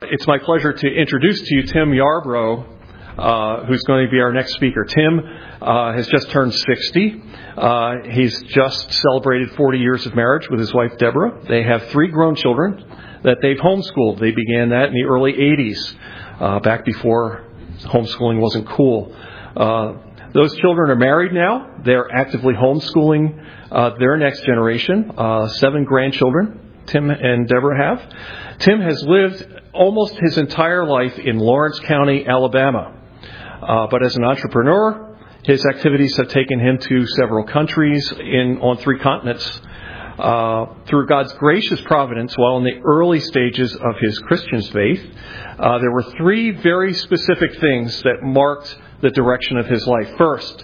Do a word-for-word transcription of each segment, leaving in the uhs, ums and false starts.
it's my pleasure to introduce to you Tim Yarbrough, uh, who's going to be our next speaker. Tim uh, has just turned sixty. Uh, he's just celebrated forty years of marriage with his wife, Deborah. They have three grown children that they've homeschooled. They began that in the early eighties, uh, back before homeschooling wasn't cool. Uh, those children are married now. They're actively homeschooling uh, their next generation, uh, seven grandchildren Tim and Deborah have. Tim has lived almost his entire life in Lawrence County, Alabama. Uh, but as an entrepreneur, his activities have taken him to several countries in on three continents. Uh, through God's gracious providence, while in the early stages of his Christian faith, uh, there were three very specific things that marked the direction of his life. First,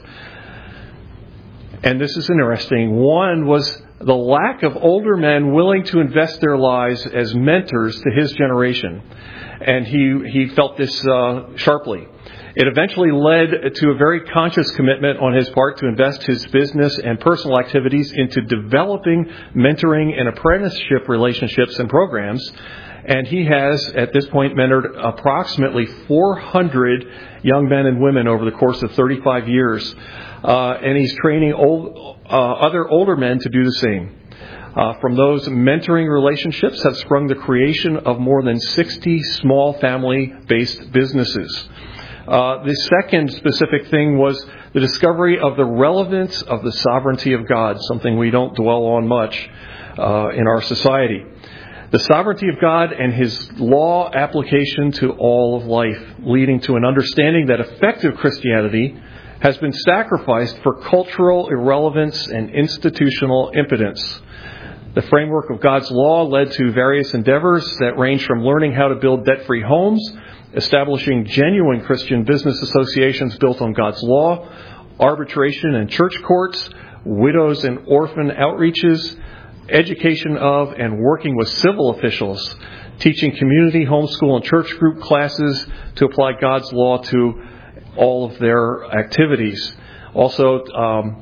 and this is interesting, one was the lack of older men willing to invest their lives as mentors to his generation. And he, he felt this uh, sharply. It eventually led to a very conscious commitment on his part to invest his business and personal activities into developing, mentoring, and apprenticeship relationships and programs. And he has, at this point, mentored approximately four hundred young men and women over the course of thirty-five years. Uh, and he's training old, uh, other older men to do the same. Uh, from those mentoring relationships have sprung the creation of more than sixty small family-based businesses. Uh, the second specific thing was the discovery of the relevance of the sovereignty of God, something we don't dwell on much uh, in our society. The sovereignty of God and His law application to all of life, leading to an understanding that effective Christianity has been sacrificed for cultural irrelevance and institutional impotence. The framework of God's law led to various endeavors that range from learning how to build debt-free homes, establishing genuine Christian business associations built on God's law, arbitration and church courts, widows and orphan outreaches, education of and working with civil officials, teaching community, homeschool, and church group classes to apply God's law to all of their activities. Also, um,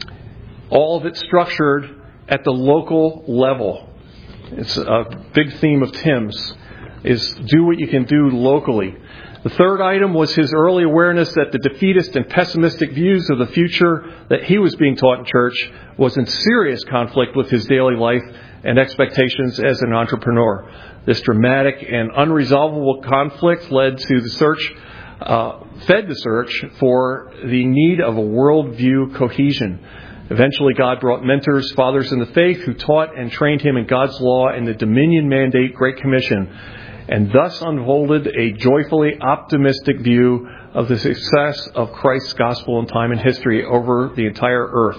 all of it structured at the local level. It's a big theme of Tim's, is do what you can do locally. The third item was his early awareness that the defeatist and pessimistic views of the future that he was being taught in church was in serious conflict with his daily life and expectations as an entrepreneur. This dramatic and unresolvable conflict led to the search, uh, fed the search for the need of a worldview cohesion. Eventually, God brought mentors, fathers in the faith, who taught and trained him in God's law and the Dominion Mandate Great Commission, and thus unfolded a joyfully optimistic view of the success of Christ's gospel in time and history over the entire earth.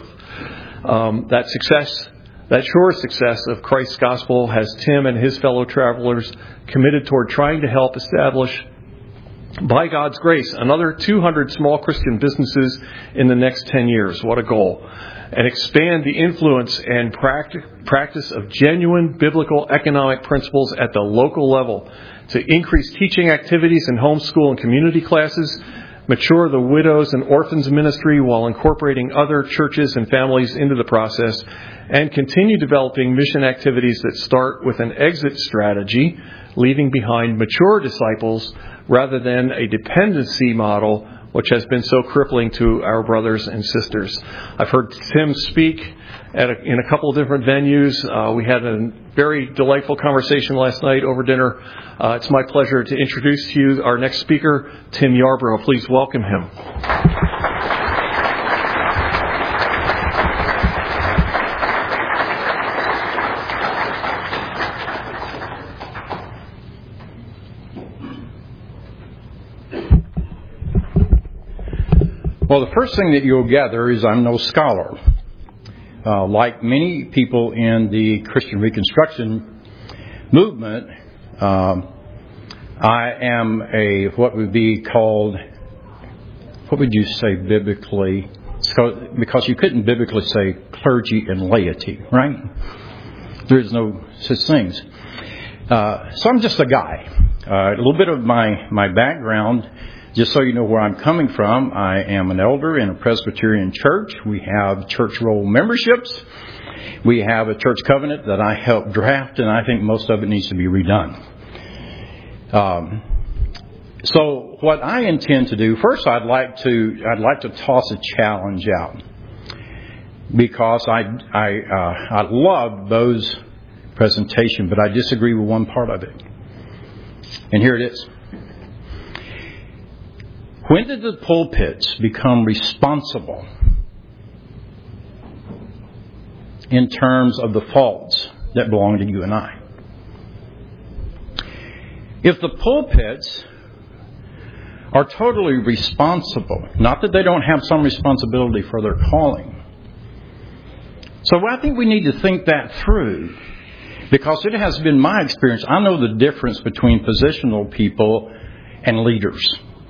Um, that success, that sure success of Christ's gospel has Tim and his fellow travelers committed toward trying to help establish, by God's grace, another two hundred small Christian businesses in the next ten years. What a goal. And expand the influence and practice of genuine biblical economic principles at the local level, to increase teaching activities in homeschool and community classes, mature the widows and orphans ministry while incorporating other churches and families into the process, and continue developing mission activities that start with an exit strategy, leaving behind mature disciples rather than a dependency model, which has been so crippling to our brothers and sisters. I've heard Tim speak at a, in a couple of different venues. Uh, we had a very delightful conversation last night over dinner. Uh, it's my pleasure to introduce to you our next speaker, Tim Yarbrough. Please welcome him. Well, the first thing that you'll gather is I'm no scholar. Uh, like many people in the Christian Reconstruction movement, um, I am a what would be called, what would you say biblically? Because you couldn't biblically say clergy and laity, right? There is no such things. Uh, so I'm just a guy. Uh, a little bit of my, my background. Just so you know where I'm coming from, I am an elder in a Presbyterian church. We have church roll memberships. We have a church covenant that I helped draft, and I think most of it needs to be redone. Um, so what I intend to do, first I'd like to I'd like to toss a challenge out, because I I uh, I loved Bo's presentation, but I disagree with one part of it. And here it is. When did the pulpits become responsible in terms of the faults that belong to you and I? If the pulpits are totally responsible, not that they don't have some responsibility for their calling. So I think we need to think that through, because it has been my experience. I know the difference between positional people and leaders.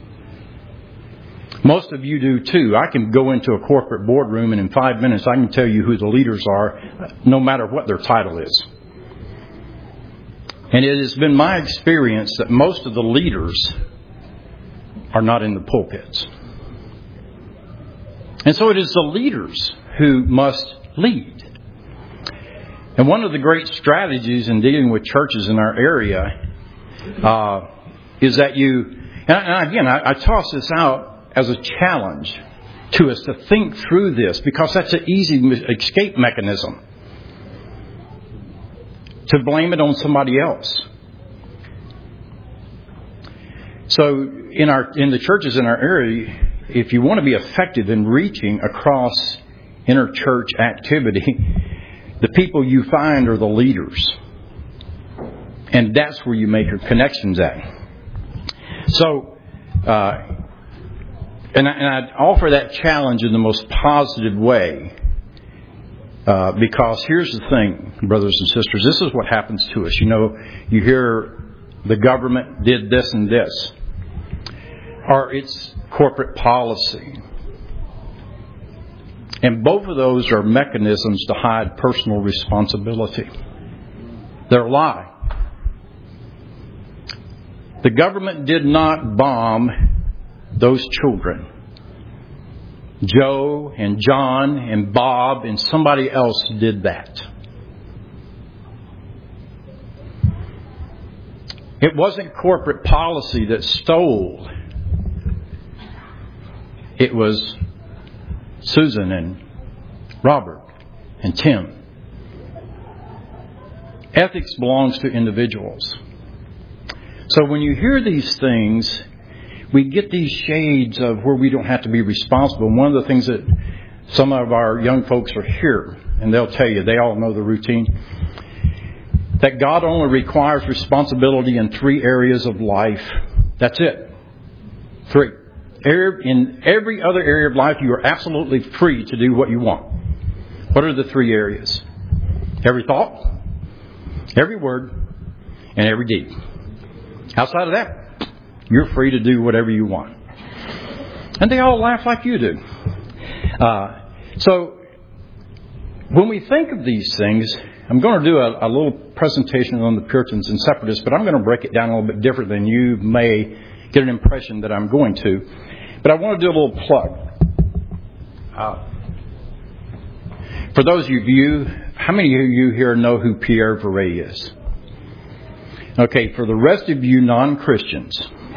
Most of you do too. I can go into a corporate boardroom and in five minutes I can tell you who the leaders are, no matter what their title is. And it has been my experience that most of the leaders are not in the pulpits. And so it is the leaders who must lead. And one of the great strategies in dealing with churches in our area uh, is that you, and again, I, I toss this out as a challenge to us to think through this, because that's an easy escape mechanism, to blame it on somebody else. So in our in the churches in our area, if you want to be effective in reaching across inter-church activity, the people you find are the leaders. And that's where you make your connections at. So, uh, and, I, and I'd offer that challenge in the most positive way. Uh, because here's the thing, brothers and sisters, this is what happens to us. You know, you hear the government did this and this, or it's corporate policy. And both of those are mechanisms to hide personal responsibility. They're a lie. The government did not bomb those children. Joe and John and Bob and somebody else did that. It wasn't corporate policy that stole. It was Susan and Robert and Tim. Ethics belongs to individuals. So when you hear these things, we get these shades of where we don't have to be responsible. And one of the things that some of our young folks are here, and they'll tell you, they all know the routine, that God only requires responsibility in three areas of life. That's it. Three. In every other area of life, you are absolutely free to do what you want. What are the three areas? Every thought, every word, and every deed. Outside of that, you're free to do whatever you want. And they all laugh like you do. Uh, so, when we think of these things, I'm going to do a, a little presentation on the Puritans and Separatists, but I'm going to break it down a little bit different than you may get an impression that I'm going to. But I want to do a little plug. Uh, for those of you, how many of you here know who Pierre Viret is? Okay, for the rest of you non-Christians,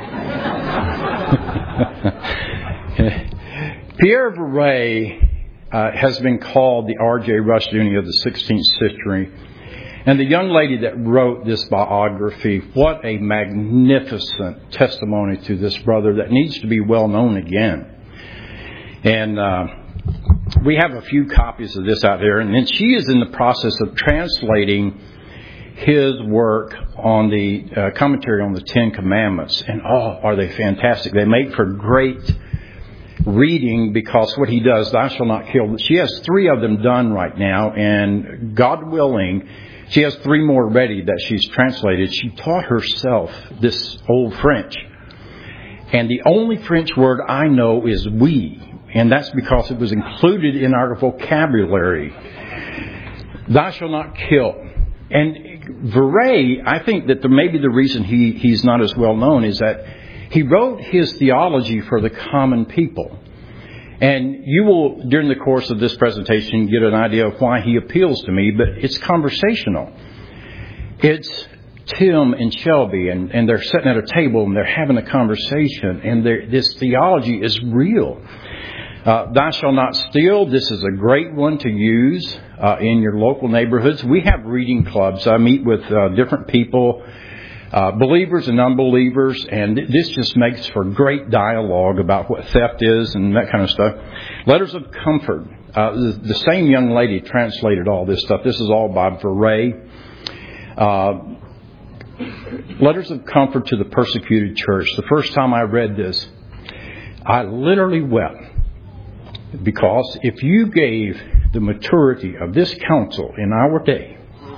Pierre Viret uh, has been called the R J Rushdoony of the sixteenth century. And the young lady that wrote this biography, what a magnificent testimony to this brother that needs to be well known again. And uh, we have a few copies of this out there. And then she is in the process of translating his work on the uh, commentary on the Ten Commandments. And oh, are they fantastic. They make for great reading, because what he does, thou shalt not kill. She has three of them done right now, and God willing, she has three more ready that she's translated. She taught herself this old French. And the only French word I know is oui. And that's because it was included in our vocabulary. Thou shalt not kill. And Viret, I think that the, maybe the reason he, he's not as well known is that he wrote his theology for the common people. And you will, during the course of this presentation, get an idea of why he appeals to me, but it's conversational. It's Tim and Shelby, and, and they're sitting at a table and they're having a conversation, and this theology is real. Uh, Thou shalt not steal. This is a great one to use uh, in your local neighborhoods. We have reading clubs. I meet with uh, different people, uh, believers and unbelievers, and this just makes for great dialogue about what theft is and that kind of stuff. Letters of comfort. Uh, the, the same young lady translated all this stuff. This is all by Veray. Uh, Letters of comfort to the persecuted church. The first time I read this, I literally wept. Because if you gave the maturity of this counsel in our day,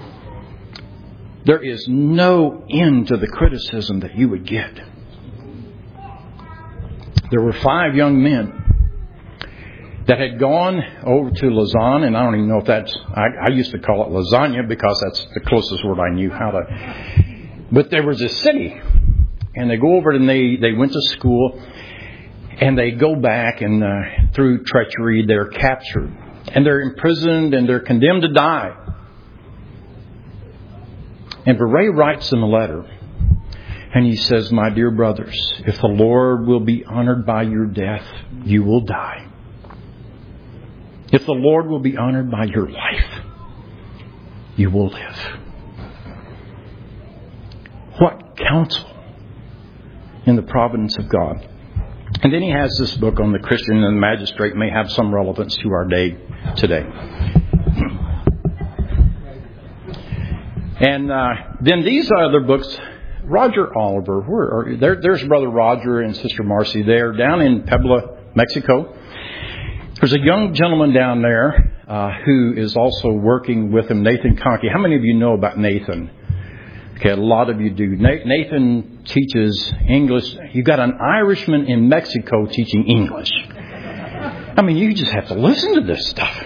there is no end to the criticism that you would get. There were five young men that had gone over to Lausanne, and I don't even know if that's, I, I used to call it lasagna because that's the closest word I knew how to. But there was a city, and they go over and they, they went to school, and they go back, and uh, through treachery they're captured, and they're imprisoned, and they're condemned to die. And Veray writes them a letter, and he says, "My dear brothers, if the Lord will be honored by your death, you will die. If the Lord will be honored by your life, you will live." What counsel in the providence of God. And then he has this book on the Christian and the magistrate, may have some relevance to our day today. And uh, then these other books, Roger Oliver, where are, there, there's Brother Roger and Sister Marcy there, down in Puebla, Mexico. There's a young gentleman down there uh, who is also working with him, Nathan Conkey. How many of you know about Nathan? Okay, a lot of you do. Nathan teaches English. You've got an Irishman in Mexico teaching English. I mean, you just have to listen to this stuff.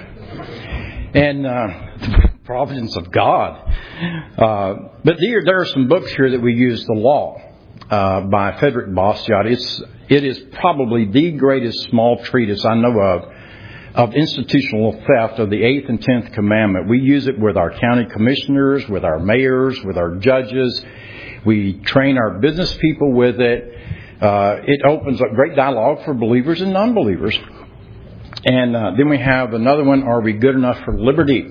And uh, the providence of God. Uh, but there, there are some books here that we use. The Law uh, by Frederick Bastiat. It's, it is probably the greatest small treatise I know of of institutional theft of the eighth and tenth commandment. We use it with our county commissioners, with our mayors, with our judges. We train our business people with it. Uh, it opens up great dialogue for believers and non-believers. And uh, then we have another one, Are We Good Enough for Liberty?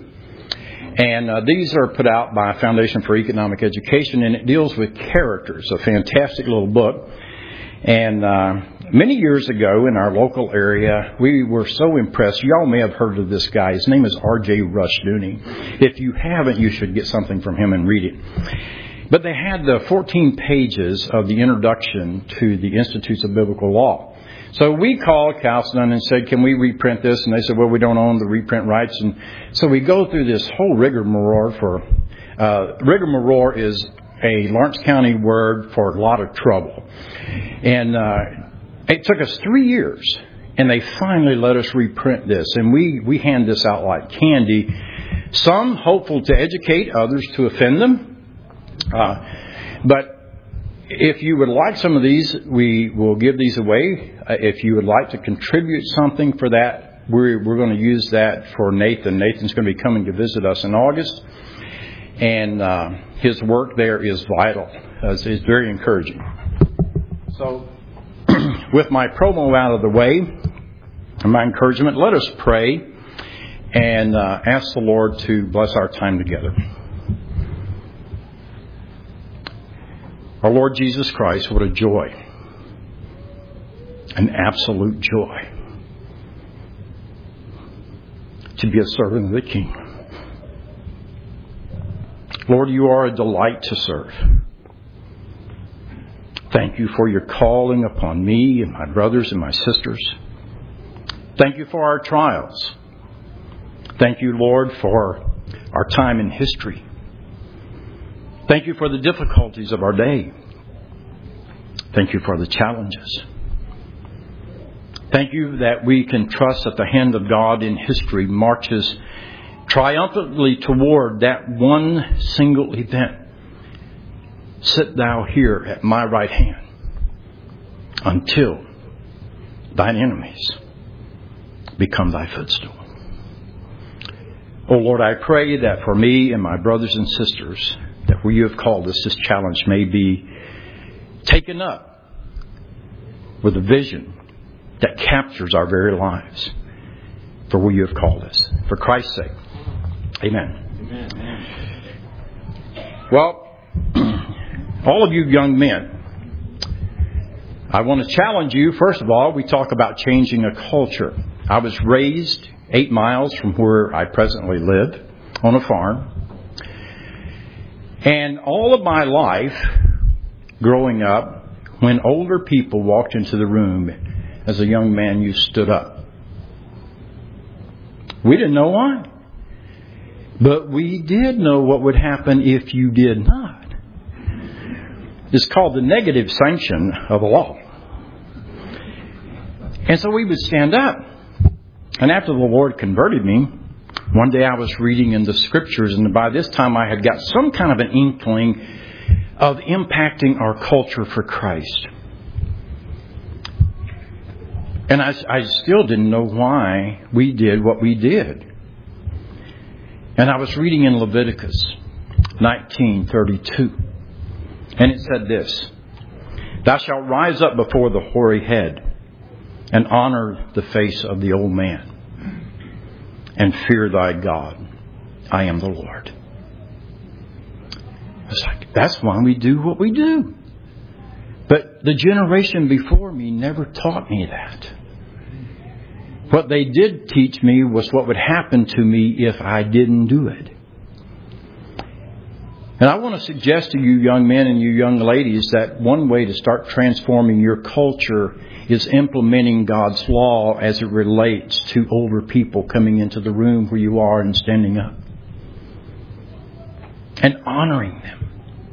And uh, these are put out by Foundation for Economic Education, and it deals with character. It's a fantastic little book. And uh, many years ago in our local area, we were so impressed. Y'all may have heard of this guy. His name is R J Rushdoony. If you haven't, you should get something from him and read it. But they had the fourteen pages of the introduction to the Institutes of Biblical Law. So we called Chalcedon and said, can we reprint this? And they said, well, we don't own the reprint rights. And so we go through this whole rigmarole for, uh, rigmarole is a Lawrence County word for a lot of trouble. And uh, it took us three years, and they finally let us reprint this. And we, we hand this out like candy. Some hopeful to educate, others to offend them. Uh, but if you would like some of these, we will give these away. Uh, if you would like to contribute something for that, we're, we're going to use that for Nathan. Nathan's going to be coming to visit us in August. And uh, his work there is vital. Uh, it's, it's very encouraging. So, with my promo out of the way, and my encouragement, let us pray and uh, ask the Lord to bless our time together. Our Lord Jesus Christ, what a joy. An absolute joy to be a servant of the King. Lord, you are a delight to serve. Thank you for your calling upon me and my brothers and my sisters. Thank you for our trials. Thank you, Lord, for our time in history. Thank you for the difficulties of our day. Thank you for the challenges. Thank you that we can trust that the hand of God in history marches triumphantly toward that one single event. Sit thou here at my right hand until thine enemies become thy footstool. Oh Lord, I pray that for me and my brothers and sisters, that where you have called us, this challenge may be taken up with a vision that captures our very lives for where you have called us. For Christ's sake. Amen. Amen. Well, all of you young men, I want to challenge you. First of all, we talk about changing a culture. I was raised eight miles from where I presently live on a farm. And all of my life, growing up, when older people walked into the room, as a young man, you stood up. We didn't know why. But we did know what would happen if you did not. It's called the negative sanction of the law. And so we would stand up. And after the Lord converted me, one day I was reading in the Scriptures, and by this time I had got some kind of an inkling of impacting our culture for Christ. And I, I still didn't know why we did what we did. And I was reading in Leviticus nineteen thirty-two. And it said this: Thou shalt rise up before the hoary head and honor the face of the old man, and fear thy God. I am the Lord. It's like, that's why we do what we do. But the generation before me never taught me that. What they did teach me was what would happen to me if I didn't do it. And I want to suggest to you young men and you young ladies that one way to start transforming your culture is implementing God's law as it relates to older people coming into the room where you are and standing up. And honoring them.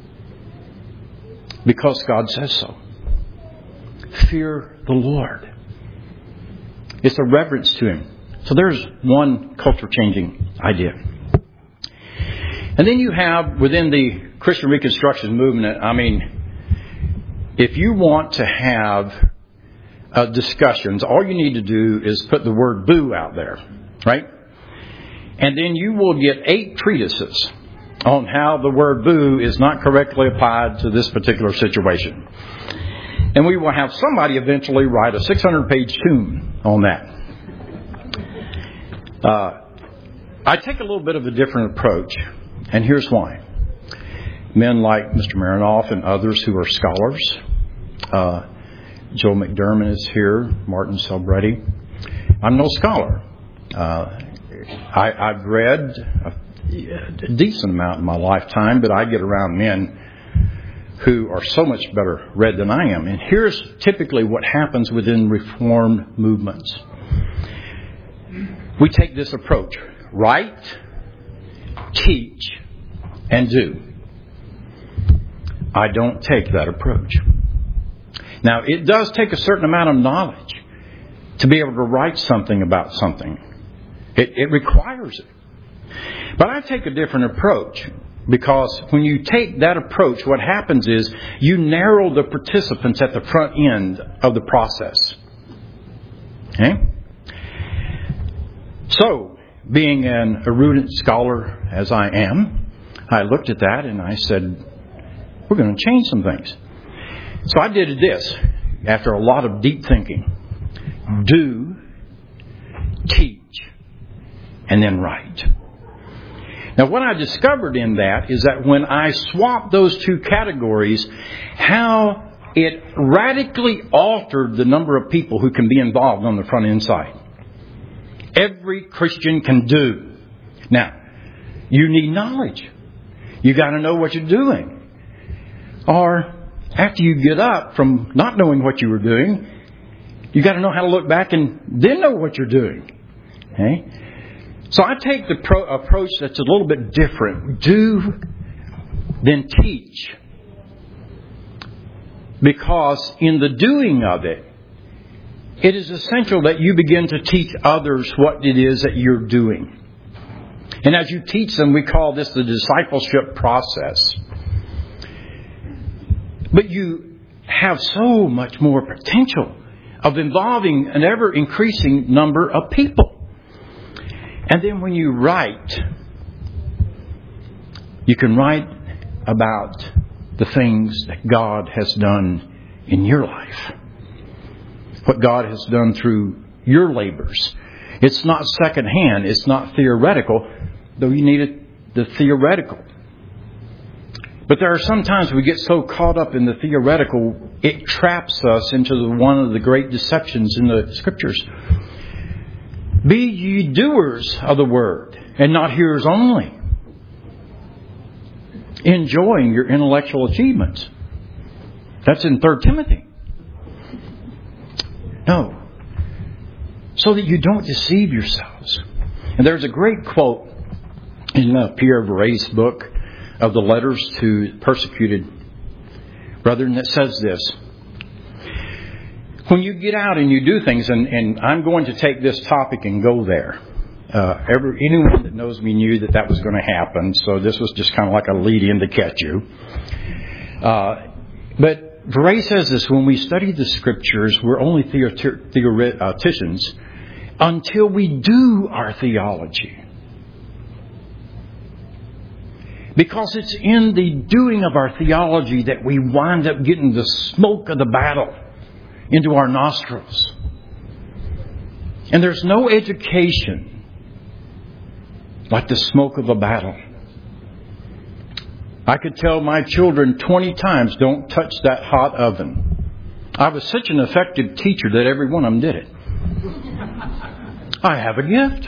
Because God says so. Fear the Lord. It's a reverence to Him. So there's one culture-changing idea. And then you have, within the Christian Reconstruction movement, I mean, if you want to have uh, discussions, all you need to do is put the word boo out there, right? And then you will get eight treatises on how the word boo is not correctly applied to this particular situation. And we will have somebody eventually write a six hundred page tome on that. Uh, I take a little bit of a different approach, and here's why. Men like Mister Marinoff and others who are scholars, uh, Joe McDermott is here, Martin Celebretti. I'm no scholar. Uh, I, I've read a, a decent amount in my lifetime, but I get around men who are so much better read than I am. And here's typically what happens within Reformed movements. We take this approach: write, teach, and do. I don't take that approach. Now, it does take a certain amount of knowledge to be able to write something about something. It, it requires it. But I take a different approach, because when you take that approach, what happens is you narrow the participants at the front end of the process. Okay? So, being an erudite scholar as I am, I looked at that and I said, we're going to change some things. So I did this after a lot of deep thinking. Do, teach, and then write. Now, what I discovered in that is that when I swapped those two categories, how it radically altered the number of people who can be involved on the front end side. Every Christian can do. Now, you need knowledge. You got to know what you're doing. Or after you get up from not knowing what you were doing, you got to know how to look back and then know what you're doing. Okay? So I take the pro- approach that's a little bit different. Do, then teach. Because in the doing of it, it is essential that you begin to teach others what it is that you're doing. And as you teach them, we call this the discipleship process. But you have so much more potential of involving an ever-increasing number of people. And then when you write, you can write about the things that God has done in your life. What God has done through your labors. It's not secondhand. It's not theoretical, though you need it, the theoretical. But there are some times we get so caught up in the theoretical, it traps us into the, one of the great deceptions in the Scriptures. Be ye doers of the word, and not hearers only. Enjoying your intellectual achievements. That's in Third Timothy. No. So that you don't deceive yourselves. And there's a great quote in uh, Pierre Viret's book of the letters to persecuted brethren that says this. When you get out and you do things, and, and I'm going to take this topic and go there. Uh, every, anyone that knows me knew that that was going to happen, so this was just kind of like a lead-in to catch you. Uh, but Viret says this, when we study the Scriptures, we're only theoreticians until we do our theology. Because it's in the doing of our theology that we wind up getting the smoke of the battle into our nostrils. And there's no education like the smoke of a battle. I could tell my children twenty times, don't touch that hot oven. I was such an effective teacher that every one of them did it. I have a gift.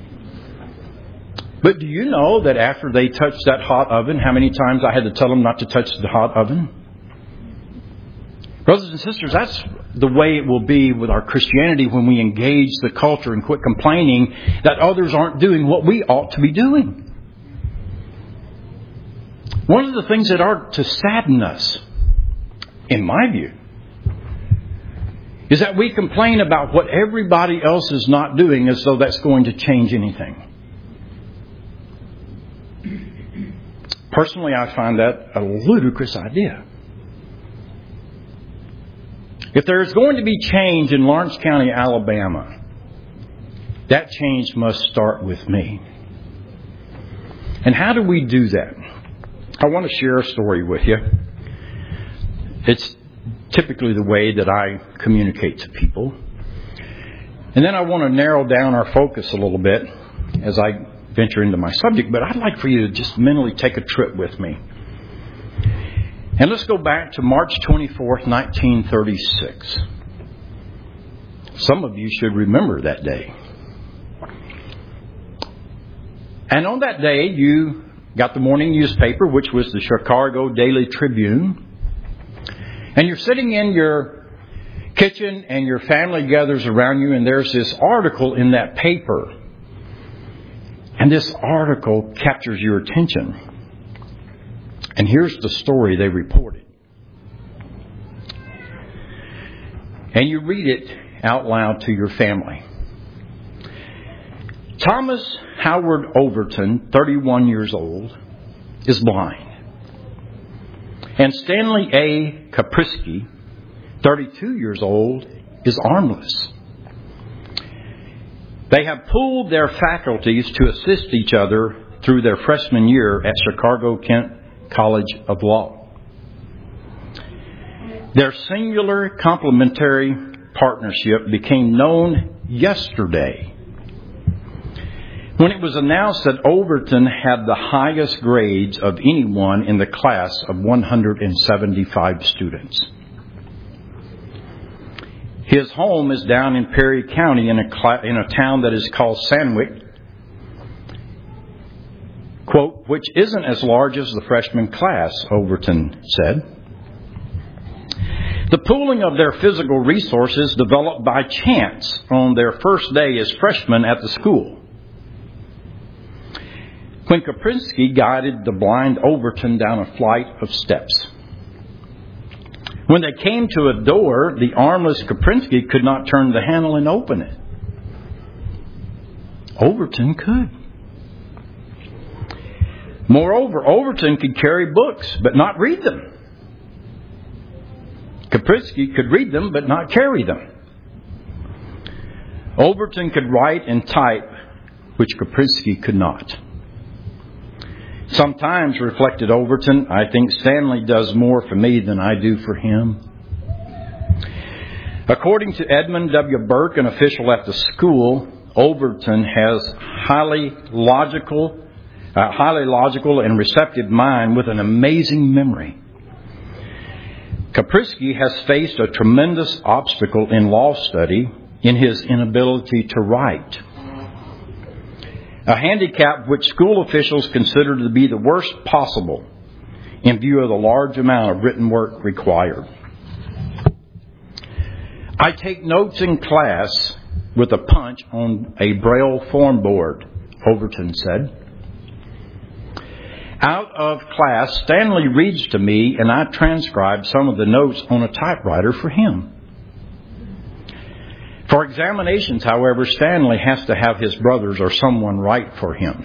But do you know that after they touched that hot oven, how many times I had to tell them not to touch the hot oven? Brothers and sisters, that's the way it will be with our Christianity when we engage the culture and quit complaining that others aren't doing what we ought to be doing. One of the things that are to sadden us, in my view, is that we complain about what everybody else is not doing as though that's going to change anything. Personally, I find that a ludicrous idea. If there is going to be change in Lawrence County, Alabama, that change must start with me. And how do we do that? I want to share a story with you. It's typically the way that I communicate to people. And then I want to narrow down our focus a little bit as I venture into my subject, but I'd like for you to just mentally take a trip with me. And let's go back to March twenty-fourth, nineteen thirty-six. Some of you should remember that day. And on that day, you got the morning newspaper, which was the Chicago Daily Tribune. And you're sitting in your kitchen and your family gathers around you, and there's this article in that paper. And this article captures your attention. And here's the story they reported. And you read it out loud to your family. Thomas Howard Overton, thirty-one years old, is blind. And Stanley A. Kaprisky, thirty-two years old, is armless. They have pooled their faculties to assist each other through their freshman year at Chicago Kent College of Law. Their singular complementary partnership became known yesterday when it was announced that Overton had the highest grades of anyone in the class of one hundred seventy-five students. His home is down in Perry County in a, cl- in a town that is called Sandwick, quote, which isn't as large as the freshman class, Overton said. The pooling of their physical resources developed by chance on their first day as freshmen at the school. When Kaprisky guided the blind Overton down a flight of steps. When they came to a door, the armless Kaprisky could not turn the handle and open it. Overton could. Moreover, Overton could carry books, but not read them. Kaprisky could read them, but not carry them. Overton could write and type, which Kaprisky could not. Sometimes, reflected Overton, I think Stanley does more for me than I do for him. According to Edmund W. Burke, an official at the school, Overton has highly logical, uh, highly logical and receptive mind with an amazing memory. Kaprisky has faced a tremendous obstacle in law study in his inability to write, a handicap which school officials consider to be the worst possible in view of the large amount of written work required. I take notes in class with a punch on a Braille form board, Overton said. Out of class, Stanley reads to me, and I transcribe some of the notes on a typewriter for him. For examinations, however, Stanley has to have his brothers or someone write for him.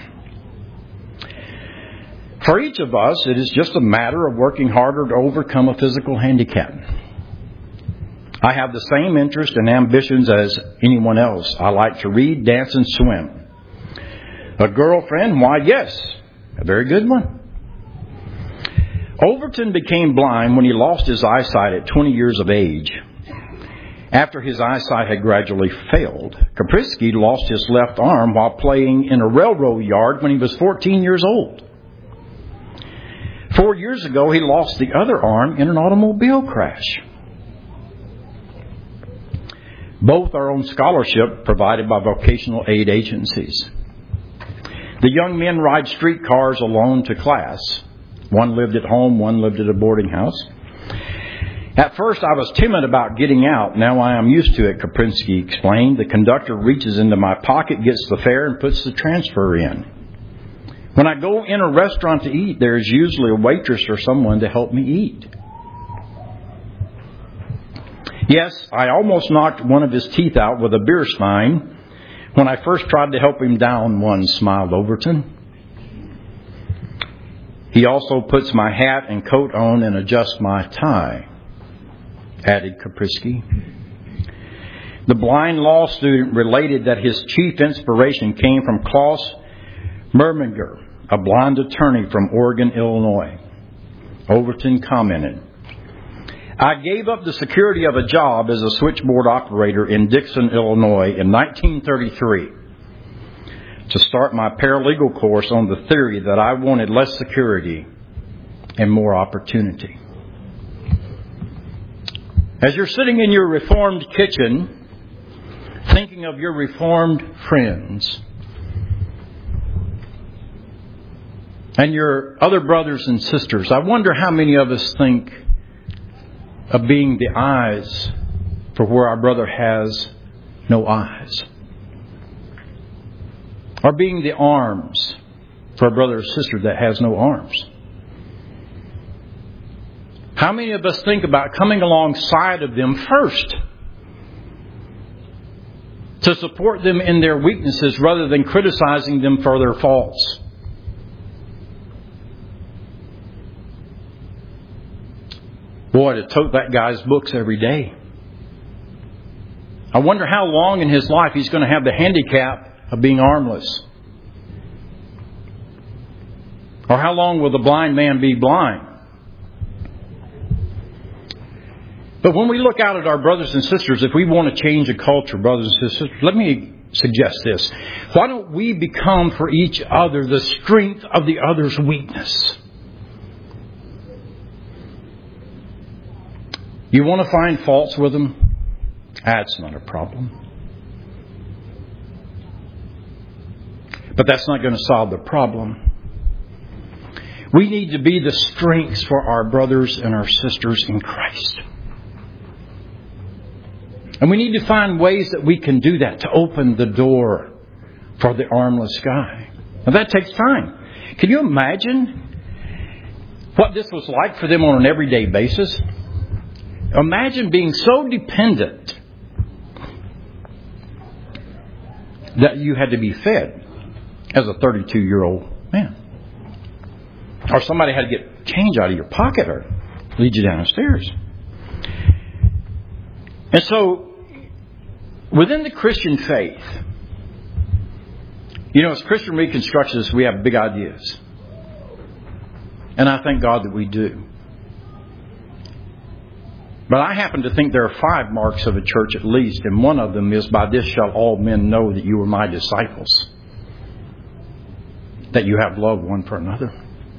For each of us, it is just a matter of working harder to overcome a physical handicap. I have the same interest and ambitions as anyone else. I like to read, dance, and swim. A girlfriend? Why, yes. A very good one. Overton became blind when he lost his eyesight at twenty years of age. After his eyesight had gradually failed, Kaprisky lost his left arm while playing in a railroad yard when he was fourteen years old. Four years ago, he lost the other arm in an automobile crash. Both are on scholarship provided by vocational aid agencies. The young men ride streetcars alone to class. One lived at home, one lived at a boarding house. At first, I was timid about getting out. Now I am used to it, Kaprisky explained. The conductor reaches into my pocket, gets the fare, and puts the transfer in. When I go in a restaurant to eat, there is usually a waitress or someone to help me eat. Yes, I almost knocked one of his teeth out with a beer stein when I first tried to help him down one, smiled Overton. He also puts my hat and coat on and adjusts my tie, added Kaprisky. The blind law student related that his chief inspiration came from Klaus Merminger, a blind attorney from Oregon, Illinois. Overton commented, I gave up the security of a job as a switchboard operator in Dixon, Illinois in nineteen thirty-three to start my paralegal course on the theory that I wanted less security and more opportunity. As you're sitting in your reformed kitchen, thinking of your reformed friends and your other brothers and sisters, I wonder how many of us think of being the eyes for where our brother has no eyes, or being the arms for a brother or sister that has no arms. How many of us think about coming alongside of them first to support them in their weaknesses rather than criticizing them for their faults? Boy, to tote that guy's books every day. I wonder how long in his life he's going to have the handicap of being armless. Or how long will the blind man be blind? But when we look out at our brothers and sisters, if we want to change a culture, brothers and sisters, let me suggest this. Why don't we become for each other the strength of the other's weakness? You want to find faults with them? That's not a problem. But that's not going to solve the problem. We need to be the strengths for our brothers and our sisters in Christ. And we need to find ways that we can do that to open the door for the armless guy. Now that takes time. Can you imagine what this was like for them on an everyday basis? Imagine being so dependent that you had to be fed as a thirty-two-year-old man. Or somebody had to get change out of your pocket or lead you down the stairs. And so, within the Christian faith, you know, as Christian Reconstructionists, we have big ideas. And I thank God that we do. But I happen to think there are five marks of a church at least, and one of them is, by this shall all men know that you are my disciples. That you have love one for another.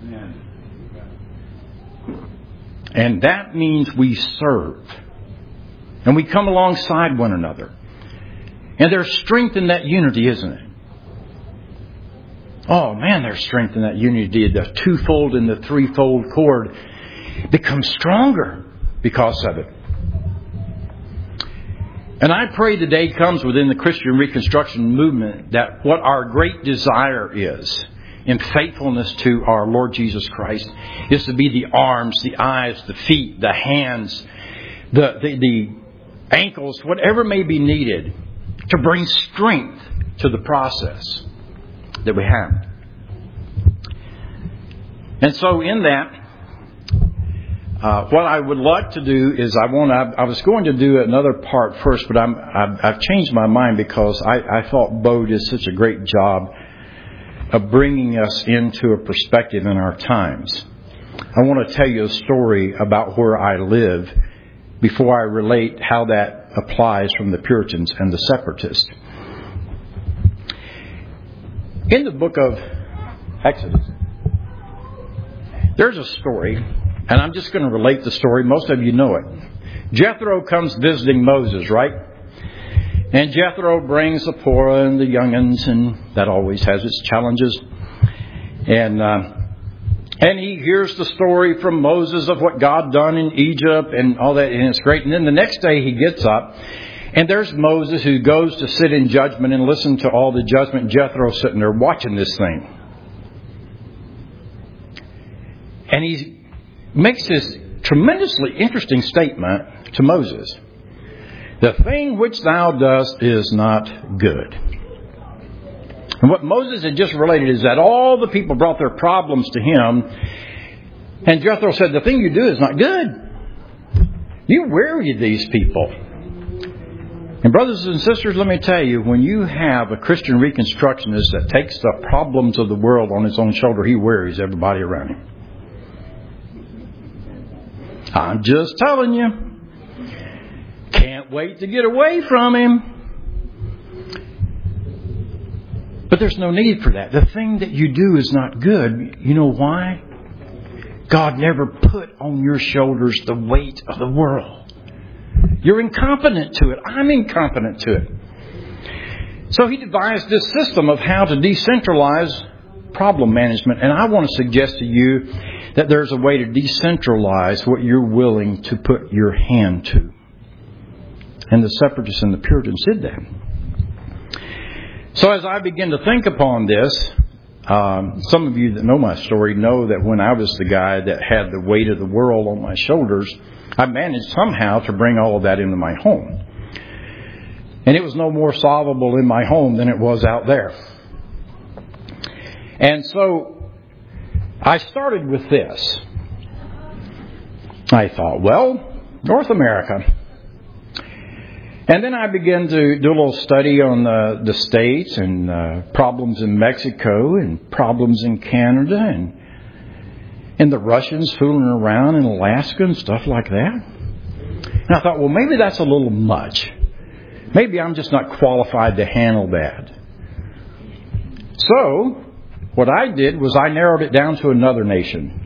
And that means we serve. And we come alongside one another. And there's strength in that unity, isn't it? Oh man, there's strength in that unity. The twofold and the threefold cord becomes stronger because of it. And I pray the day comes within the Christian Reconstruction movement that what our great desire is in faithfulness to our Lord Jesus Christ is to be the arms, the eyes, the feet, the hands, the, the, the ankles, whatever may be needed to bring strength to the process that we have. And so in that, uh, what I would like to do is I want to, I was going to do another part first, but I'm, I've, I've changed my mind because I, I thought Bo did such a great job of bringing us into a perspective in our times. I want to tell you a story about where I live before I relate how that applies from the Puritans and the Separatists. In the book of Exodus, there's a story, and I'm just going to relate the story. Most of you know it. Jethro comes visiting Moses, right? And Jethro brings Zipporah and the young'uns, and that always has its challenges. And uh, and he hears the story from Moses of what God done in Egypt and all that, and it's great. And then the next day he gets up, and there's Moses who goes to sit in judgment and listen to all the judgment. Jethro sitting there watching this thing. And he makes this tremendously interesting statement to Moses. The thing which thou dost is not good. And what Moses had just related is that all the people brought their problems to him. And Jethro said, the thing you do is not good. You weary these people. And brothers and sisters, let me tell you, when you have a Christian Reconstructionist that takes the problems of the world on his own shoulder, he wearies everybody around him. I'm just telling you. Can't wait to get away from him. But there's no need for that. The thing that you do is not good. You know why? God never put on your shoulders the weight of the world. You're incompetent to it. I'm incompetent to it. So he devised this system of how to decentralize problem management. And I want to suggest to you that there's a way to decentralize what you're willing to put your hand to. And the Separatists and the Puritans did that. So as I begin to think upon this, um, some of you that know my story know that when I was the guy that had the weight of the world on my shoulders, I managed somehow to bring all of that into my home. And it was no more solvable in my home than it was out there. And so I started with this. I thought, well, North America. And then I began to do a little study on the, the states and uh, problems in Mexico and problems in Canada and and the Russians fooling around in Alaska and stuff like that. And I thought, well, maybe that's a little much. Maybe I'm just not qualified to handle that. So what I did was I narrowed it down to another nation.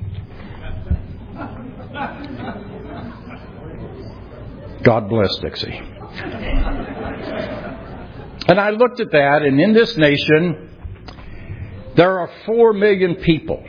God bless Dixie. And I looked at that, and in this nation, there are four million people.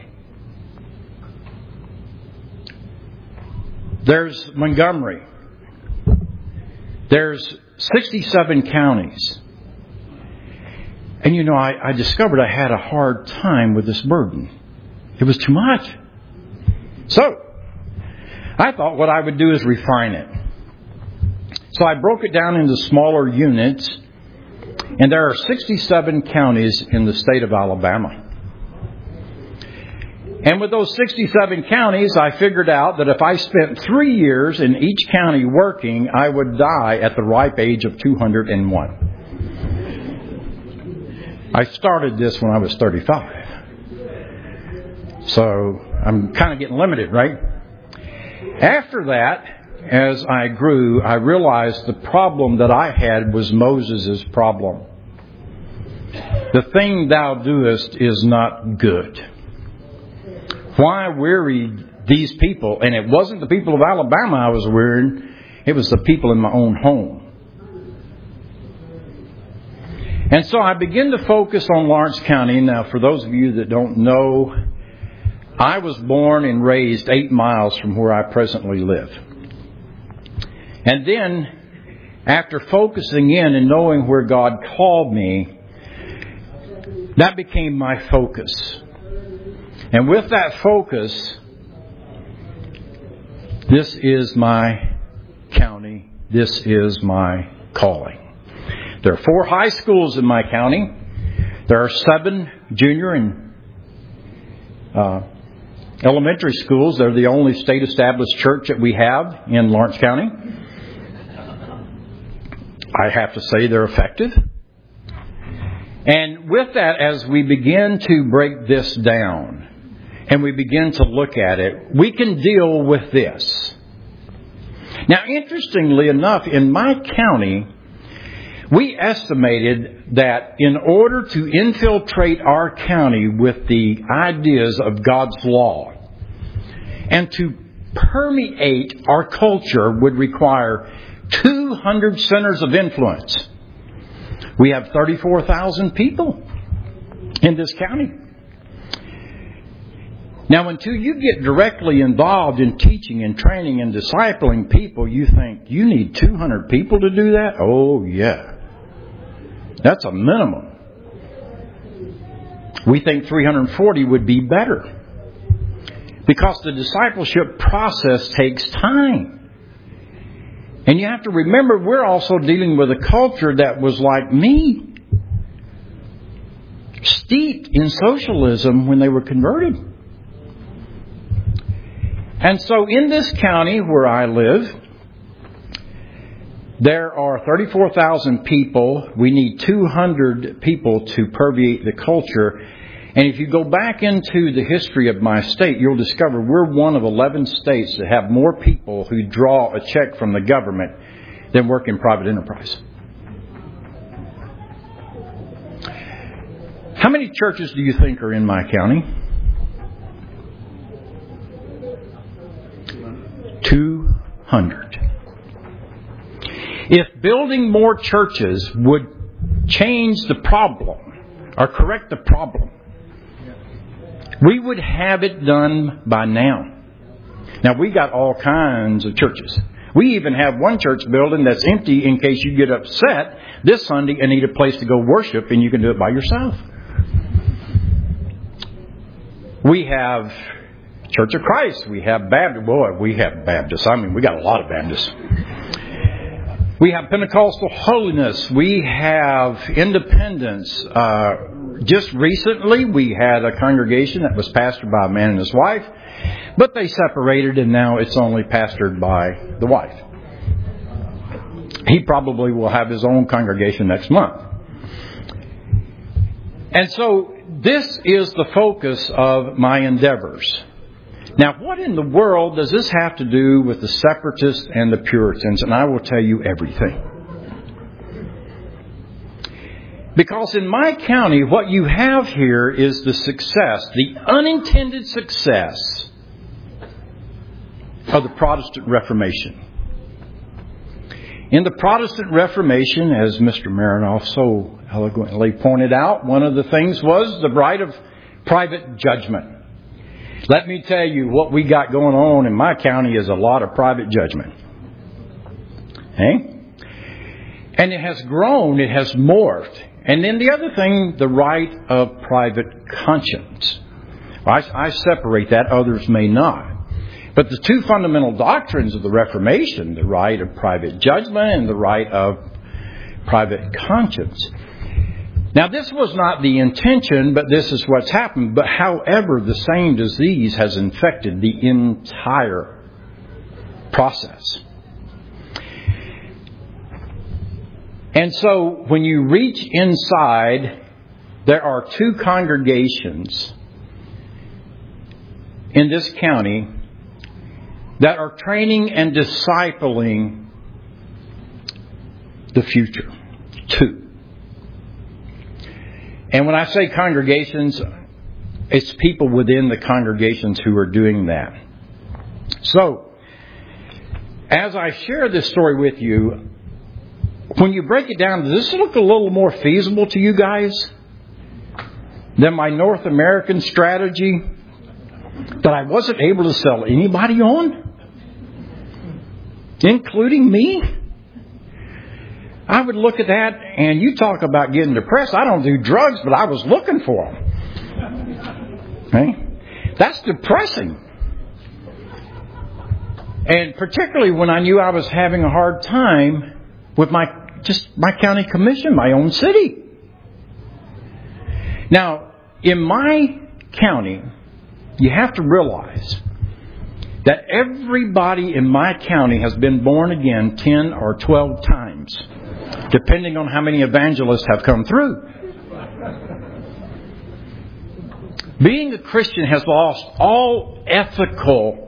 There's Montgomery. There's sixty-seven counties. And you know, I, I discovered I had a hard time with this burden. It was too much. So, I thought what I would do is refine it. So I broke it down into smaller units, and there are sixty-seven counties in the state of Alabama. And with those sixty-seven counties, I figured out that if I spent three years in each county working, I would die at the ripe age of two hundred one. I started this when I was thirty-five. So I'm kind of getting limited, right? After that, as I grew, I realized the problem that I had was Moses' problem. The thing thou doest is not good. Why weary these people? And it wasn't the people of Alabama I was wearying. It was the people in my own home. And so I began to focus on Lawrence County. Now, for those of you that don't know, I was born and raised eight miles from where I presently live. And then, after focusing in and knowing where God called me, that became my focus. And with that focus, this is my county. This is my calling. There are four high schools in my county. There are seven junior and uh, elementary schools. They're the only state-established church that we have in Lawrence County. I have to say they're effective. And with that, as we begin to break this down and we begin to look at it, we can deal with this. Now, interestingly enough, in my county, we estimated that in order to infiltrate our county with the ideas of God's law and to permeate our culture would require two hundred centers of influence. We have thirty-four thousand people in this county. Now, until you get directly involved in teaching and training and discipling people, you think, you need two hundred people to do that? Oh, yeah. That's a minimum. We think three hundred forty would be better. Because the discipleship process takes time. And you have to remember, we're also dealing with a culture that was like me. Steeped in socialism when they were converted. And so in this county where I live, there are thirty-four thousand people. We need two hundred people to permeate the culture. And if you go back into the history of my state, you'll discover we're one of eleven states that have more people who draw a check from the government than work in private enterprise. How many churches do you think are in my county? two hundred. If building more churches would change the problem or correct the problem, we would have it done by now. Now, we got all kinds of churches. We even have one church building that's empty in case you get upset this Sunday and need a place to go worship, and you can do it by yourself. We have Church of Christ. We have Baptist. Boy, we have Baptists. I mean, we got a lot of Baptists. We have Pentecostal Holiness. We have Independence. Uh, just recently, we had a congregation that was pastored by a man and his wife, but they separated, and now it's only pastored by the wife. He probably will have his own congregation next month. And so this is the focus of my endeavors. Now, what in the world does this have to do with the separatists and the Puritans? And I will tell you everything. Because in my county, what you have here is the success, the unintended success of the Protestant Reformation. In the Protestant Reformation, as Mister Marinoff so eloquently pointed out, one of the things was the right of private judgment. Let me tell you, what we got going on in my county is a lot of private judgment. Okay? And it has grown, it has morphed. And then the other thing, the right of private conscience. I, I separate that, others may not. But the two fundamental doctrines of the Reformation, the right of private judgment and the right of private conscience. Now, this was not the intention, but this is what's happened. But however, the same disease has infected the entire process. And so, when you reach inside, there are two congregations in this county that are training and discipling the future. Two. And when I say congregations, it's people within the congregations who are doing that. So, as I share this story with you, when you break it down, does this look a little more feasible to you guys than my North American strategy that I wasn't able to sell anybody on, including me? I would look at that, and you talk about getting depressed. I don't do drugs, but I was looking for them. Okay? That's depressing. And particularly when I knew I was having a hard time with my just my county commission, my own city. Now, in my county, you have to realize that everybody in my county has been born again ten or twelve times, depending on how many evangelists have come through. Being a Christian has lost all ethical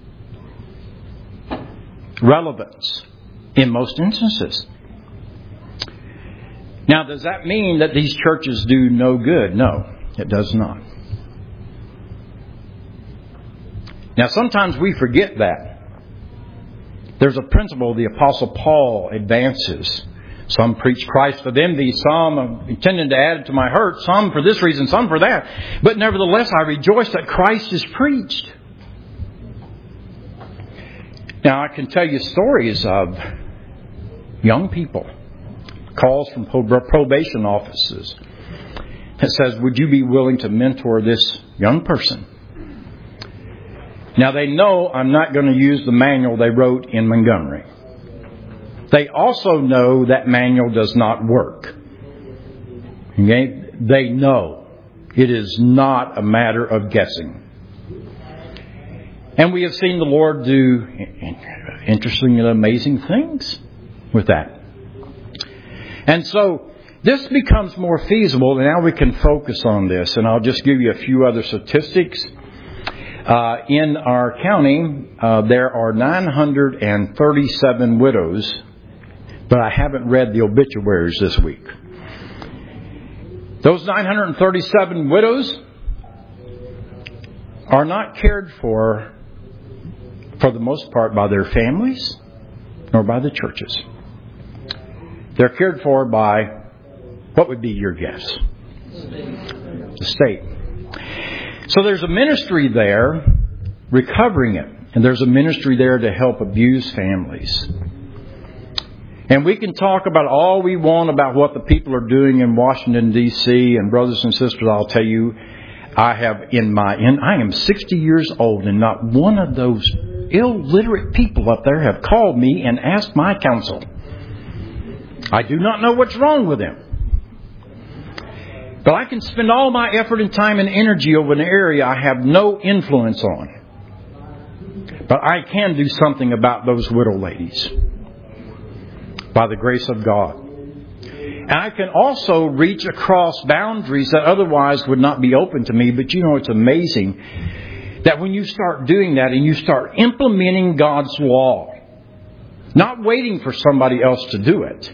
relevance in most instances. Now, does that mean that these churches do no good? No, it does not. Now, sometimes we forget that. There's a principle the Apostle Paul advances. Some preach Christ for them, these some intended to add it to my hurt, some for this reason, some for that. But nevertheless, I rejoice that Christ is preached. Now, I can tell you stories of young people, calls from probation offices that says, would you be willing to mentor this young person? Now, they know I'm not going to use the manual they wrote in Montgomery. They also know that manual does not work. Okay? They know it is not a matter of guessing. And we have seen the Lord do interesting and amazing things with that. And so this becomes more feasible, and now we can focus on this. And I'll just give you a few other statistics. Uh, in our county, uh, there are nine hundred thirty-seven widows, but I haven't read the obituaries this week. Those nine hundred thirty-seven widows are not cared for, for the most part, by their families nor by the churches. They're cared for by, what would be your guess? The state. So there's a ministry there recovering it. And there's a ministry there to help abused families. And we can talk about all we want about what the people are doing in Washington, D C And brothers and sisters, I'll tell you, I have in my, in, I am sixty years old, and not one of those illiterate people up there have called me and asked my counsel. I do not know what's wrong with them. But I can spend all my effort and time and energy over an area I have no influence on. But I can do something about those widow ladies by the grace of God. And I can also reach across boundaries that otherwise would not be open to me. But you know, it's amazing that when you start doing that and you start implementing God's law, not waiting for somebody else to do it,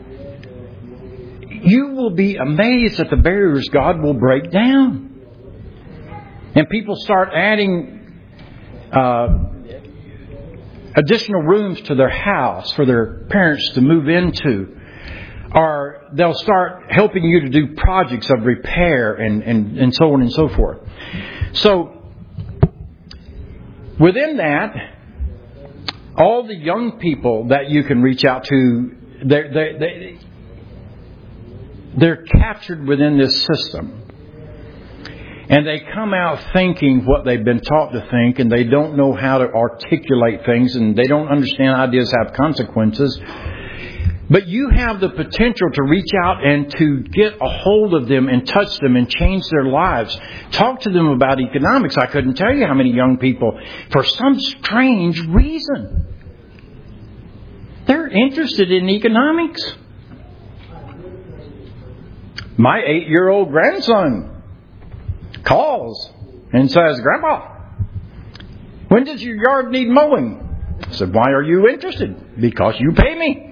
you will be amazed at the barriers God will break down. And people start adding uh, additional rooms to their house for their parents to move into. Or they'll start helping you to do projects of repair and, and, and so on and so forth. So, within that, all the young people that you can reach out to, they're, they're, they, they're captured within this system. And they come out thinking what they've been taught to think, and they don't know how to articulate things, and they don't understand ideas have consequences. But you have the potential to reach out and to get a hold of them and touch them and change their lives. Talk to them about economics. I couldn't tell you how many young people, for some strange reason, they're interested in economics. My eight-year-old grandson calls and says, "Grandpa, When does your yard need mowing? I said, why are you interested? Because you pay me.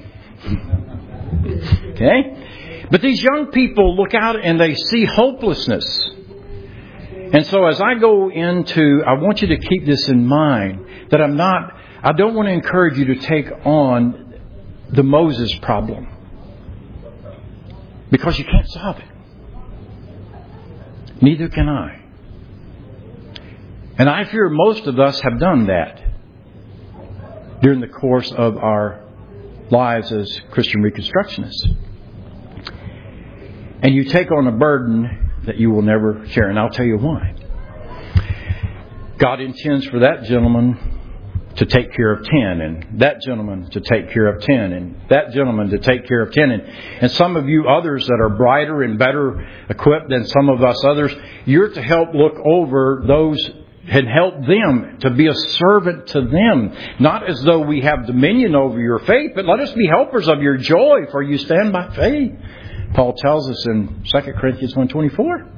Okay? But these young people look out and they see hopelessness. And so as I go into, I want you to keep this in mind, that I'm not, I don't want to encourage you to take on the Moses problem. Because you can't solve it. Neither can I. And I fear most of us have done that during the course of our lives as Christian Reconstructionists. And you take on a burden that you will never share. And I'll tell you why. God intends for that gentleman to take care of ten, and that gentleman to take care of ten, and that gentleman to take care of ten. And, and some of you others that are brighter and better equipped than some of us others, you're to help look over those and help them, to be a servant to them. Not as though we have dominion over your faith, but let us be helpers of your joy, for you stand by faith. Paul tells us in Second Corinthians one twenty-four.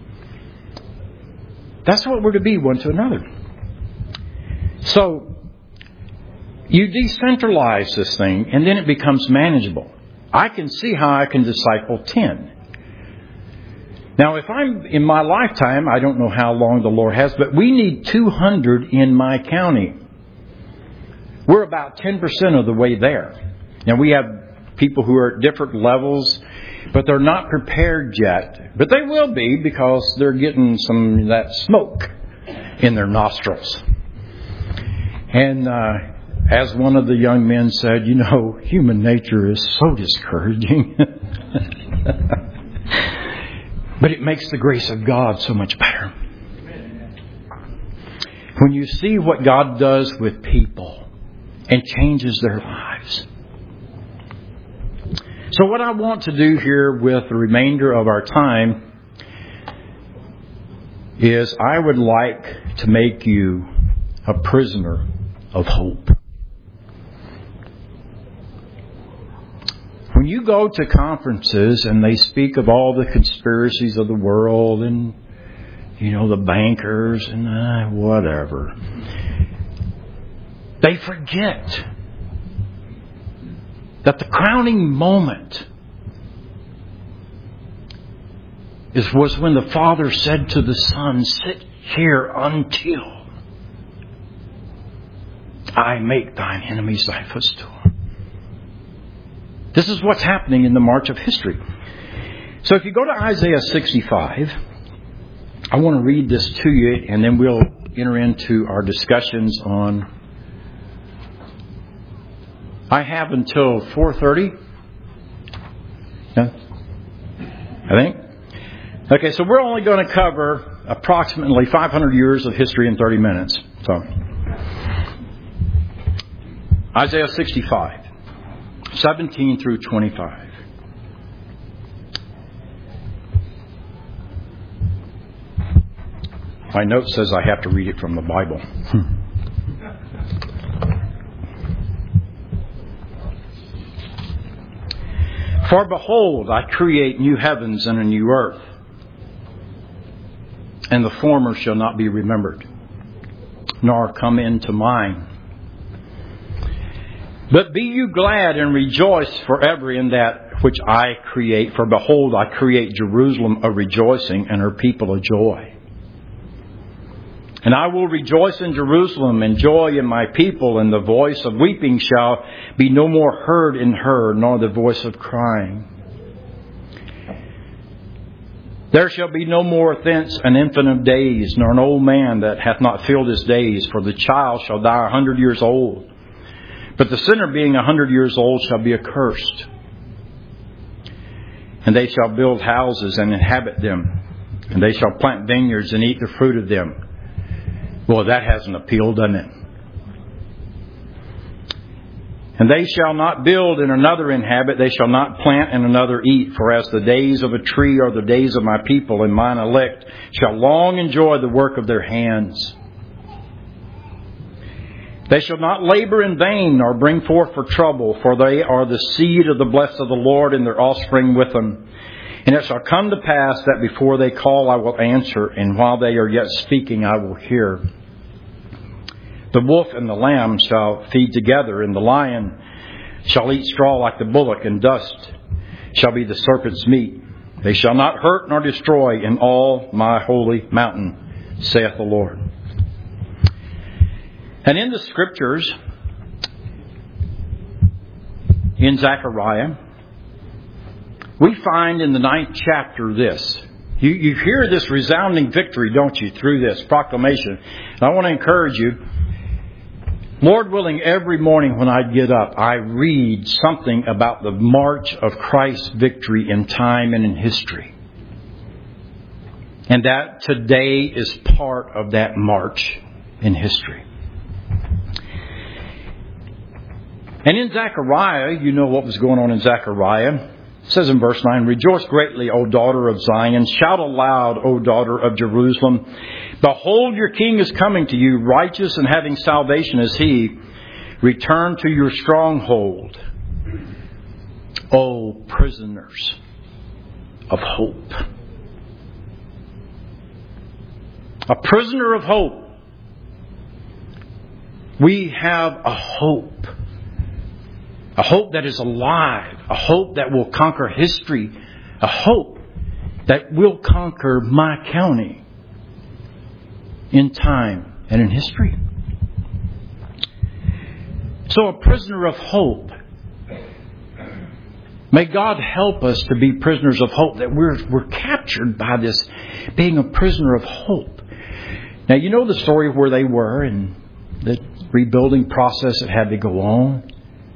That's what we're to be one to another. So, you decentralize this thing, and then it becomes manageable. I can see how I can disciple ten. Now, if I'm in my lifetime, I don't know how long the Lord has, but we need two hundred in my county. We're about ten percent of the way there. Now, we have people who are at different levels, but they're not prepared yet. But they will be, because they're getting some of that smoke in their nostrils. And uh, as one of the young men said, you know, human nature is so discouraging. But it makes the grace of God so much better. When you see what God does with people and changes their lives. So what I want to do here with the remainder of our time is I would like to make you a prisoner of hope. When you go to conferences and they speak of all the conspiracies of the world and, you know, the bankers and uh, whatever, they forget that the crowning moment is was when the Father said to the Son, sit here until I make thine enemies thy footstool. This is what's happening in the march of history. So if you go to Isaiah sixty-five, I want to read this to you, and then we'll enter into our discussions on. I have until four thirty. Yeah, I think. Okay, so we're only going to cover approximately five hundred years of history in thirty minutes. So, Isaiah sixty-five. seventeen through twenty-five. My note says I have to read it from the Bible. For behold, I create new heavens and a new earth, and the former shall not be remembered, nor come into mind. But be you glad and rejoice forever in that which I create. For behold, I create Jerusalem a rejoicing and her people a joy. And I will rejoice in Jerusalem and joy in my people, and the voice of weeping shall be no more heard in her, nor the voice of crying. There shall be no more thence an infant of days, nor an old man that hath not filled his days. For the child shall die a hundred years old. But the sinner being a hundred years old shall be accursed. And they shall build houses and inhabit them. And they shall plant vineyards and eat the fruit of them. Boy, that has an appeal, doesn't it? And they shall not build and another inhabit. They shall not plant and another eat. For as the days of a tree are the days of my people, and mine elect shall long enjoy the work of their hands. They shall not labor in vain, nor bring forth for trouble, for they are the seed of the blessed of the Lord, and their offspring with them. And it shall come to pass that before they call, I will answer, and while they are yet speaking, I will hear. The wolf and the lamb shall feed together, and the lion shall eat straw like the bullock, and dust shall be the serpent's meat. They shall not hurt nor destroy in all my holy mountain, saith the Lord. And in the Scriptures, in Zechariah, we find in the ninth chapter this. You, you hear this resounding victory, don't you, through this proclamation. And I want to encourage you, Lord willing, every morning when I get up, I read something about the march of Christ's victory in time and in history. And that today is part of that march in history. And in Zechariah, you know what was going on in Zechariah. It says in verse nine, Rejoice greatly, O daughter of Zion. Shout aloud, O daughter of Jerusalem. Behold, your king is coming to you, righteous and having salvation is he. Return to your stronghold, O prisoners of hope. A prisoner of hope. We have a hope. A hope that is alive. A hope that will conquer history. A hope that will conquer my county in time and in history. So a prisoner of hope. May God help us to be prisoners of hope. That we're, we're captured by this being a prisoner of hope. Now you know the story of where they were and the rebuilding process that had to go on.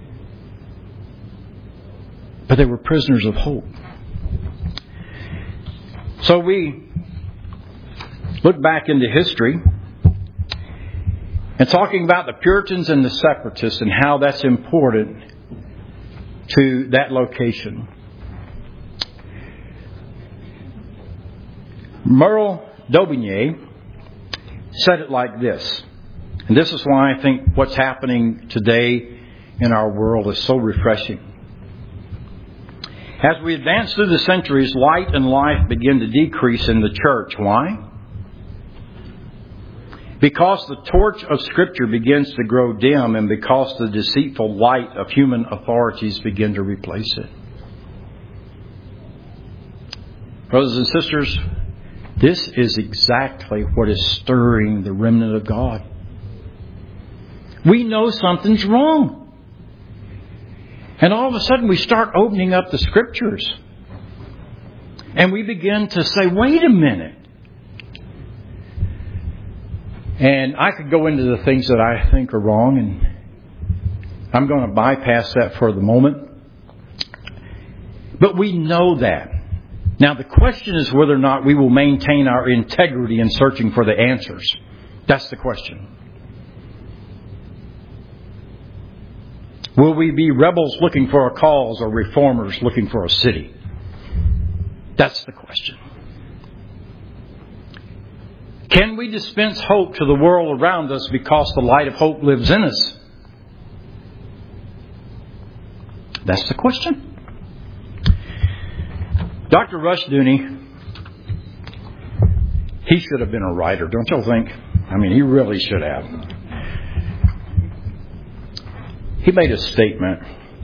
But they were prisoners of hope. So we look back into history and talking about the Puritans and the Separatists and how that's important to that location. Merle Daubigny said it like this. And this is why I think what's happening today in our world is so refreshing. As we advance through the centuries, light and life begin to decrease in the church. Why? Because the torch of Scripture begins to grow dim and because the deceitful light of human authorities begin to replace it. Brothers and sisters, this is exactly what is stirring the remnant of God. We know something's wrong. And all of a sudden we start opening up the Scriptures. And we begin to say, wait a minute. And I could go into the things that I think are wrong. And I'm going to bypass that for the moment. But we know that. Now the question is whether or not we will maintain our integrity in searching for the answers. That's the question. Will we be rebels looking for a cause or reformers looking for a city? That's the question. Can we dispense hope to the world around us because the light of hope lives in us? That's the question. Doctor Rushdoony, he should have been a writer, don't you think? I mean, he really should have. He made a statement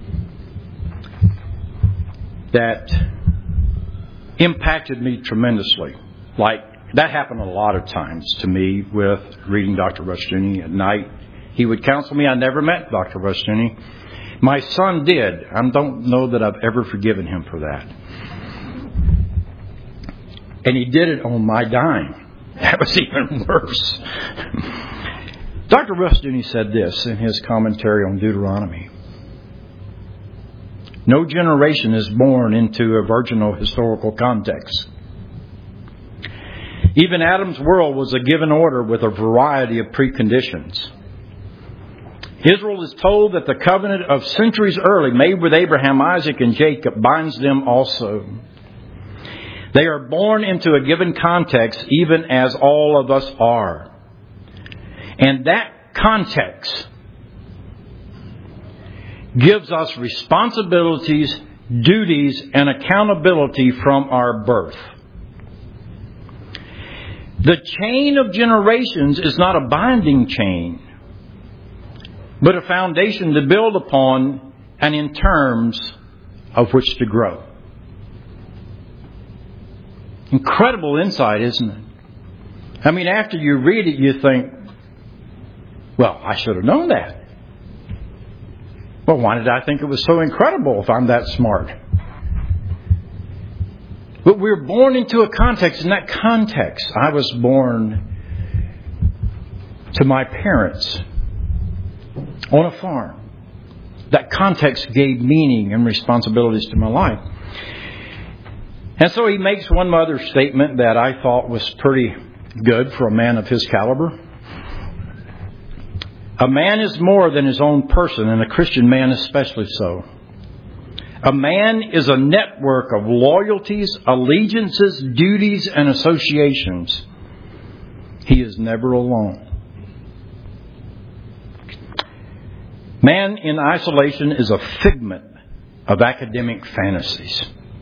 that impacted me tremendously. Like, that happened a lot of times to me with reading Doctor Rushdoony at night. He would counsel me. I never met Doctor Rushdoony. My son did. I don't know that I've ever forgiven him for that. And he did it on my dime. That was even worse. Doctor Rushdoony said this in his commentary on Deuteronomy. No generation is born into a virginal historical context. Even Adam's world was a given order with a variety of preconditions. Israel is told that the covenant of centuries early made with Abraham, Isaac, and Jacob binds them also. They are born into a given context even as all of us are. And that context gives us responsibilities, duties, and accountability from our birth. The chain of generations is not a binding chain. but a foundation to build upon and in terms of which to grow. Incredible insight, isn't it? I mean, after you read it, you think, well, I should have known that. Well, why did I think it was so incredible if I'm that smart? But we're born into a context. In that context, I was born to my parents on a farm. That context gave meaning and responsibilities to my life. And so he makes one other statement that I thought was pretty good for a man of his caliber. A man is more than his own person, and a Christian man especially so. A man is a network of loyalties, allegiances, duties, and associations. He is never alone. Man in isolation is a figment of academic fantasies.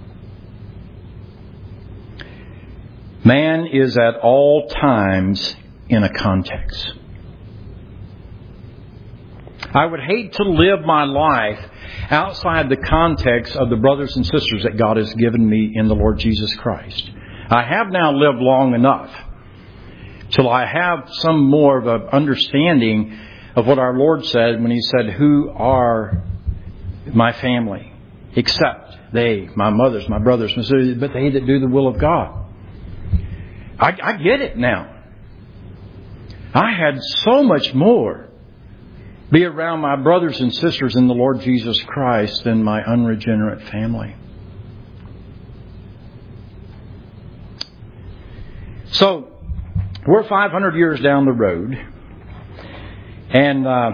Man is at all times in a context. I would hate to live my life outside the context of the brothers and sisters that God has given me in the Lord Jesus Christ. I have now lived long enough till I have some more of an understanding of what our Lord said when He said, "Who are my family? Except they, my mothers, my brothers, my sisters, but they that do the will of God." I, I get it now. I had so much more be around my brothers and sisters in the Lord Jesus Christ than my unregenerate family. So, we're five hundred years down the road. And uh,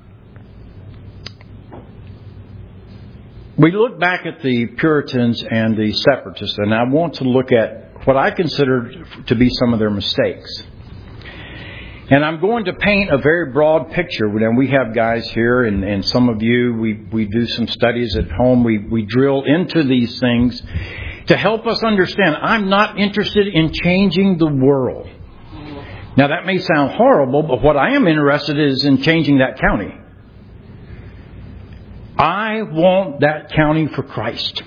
we look back at the Puritans and the Separatists, and I want to look at what I consider to be some of their mistakes. And I'm going to paint a very broad picture. And we have guys here, and, and some of you, we, we do some studies at home. We, we drill into these things to help us understand. I'm not interested in changing the world. Now, that may sound horrible, but what I am interested in is in changing that county. I want that county for Christ.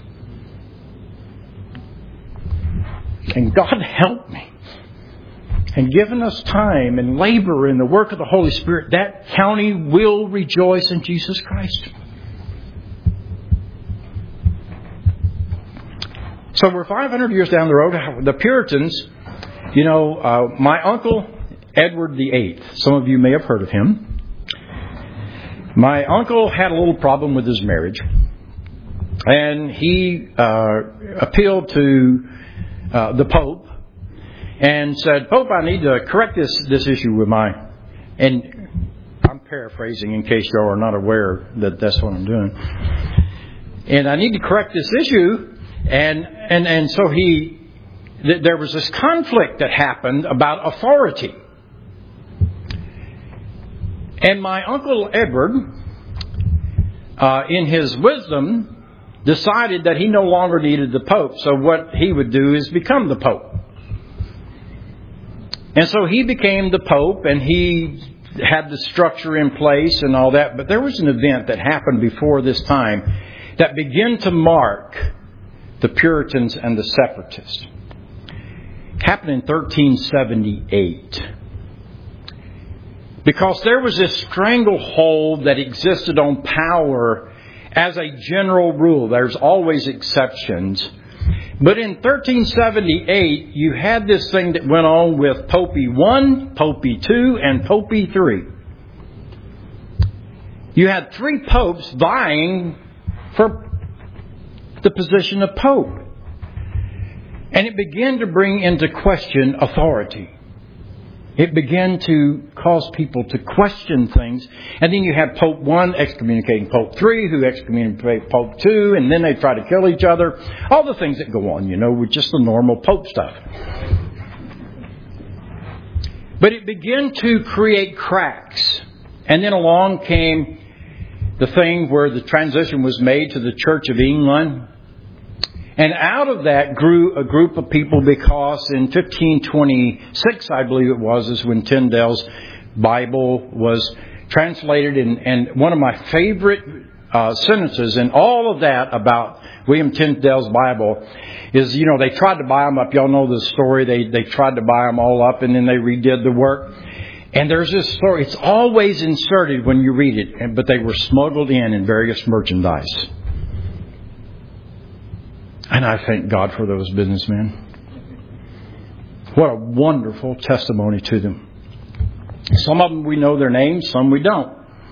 And God help me. And given us time and labor in the work of the Holy Spirit, that county will rejoice in Jesus Christ. So we're five hundred years down the road. The Puritans, you know, uh, my uncle Edward the Eighth. Some of you may have heard of him. My uncle had a little problem with his marriage. And he uh, appealed to uh, the Pope and said, "Pope, I need to correct this, this issue with my..." And I'm paraphrasing in case you are not aware that that's what I'm doing. "And I need to correct this issue." And and, and so he... Th- there was this conflict that happened about authority. And my Uncle Edward, uh, in his wisdom, decided that he no longer needed the Pope. So what he would do is become the Pope. And so he became the Pope, and he had the structure in place and all that. But there was an event that happened before this time that began to mark the Puritans and the Separatists. It happened in thirteen seventy-eight. Because there was this stranglehold that existed on power as a general rule. There's always exceptions. But in thirteen seventy-eight, you had this thing that went on with Popey one, Popey two, and Popey three. You had three popes vying for the position of Pope. And it began to bring into question authority. It began to cause people to question things. And then you had Pope one excommunicating Pope three, who excommunicated Pope two, and then they try to kill each other. All the things that go on, you know, with just the normal Pope stuff. But it began to create cracks. And then along came the thing where the transition was made to the Church of England. And out of that grew a group of people, because in fifteen twenty-six, I believe it was, is when Tyndale's Bible was translated, and, and one of my favorite uh, sentences in all of that about William Tyndale's Bible is, you know, they tried to buy them up. Y'all know the story. They they tried to buy them all up, and then they redid the work. And there's this story. It's always inserted when you read it, but they were smuggled in in various merchandise. And I thank God for those businessmen. What a wonderful testimony to them. Some of them we know their names, some we don't.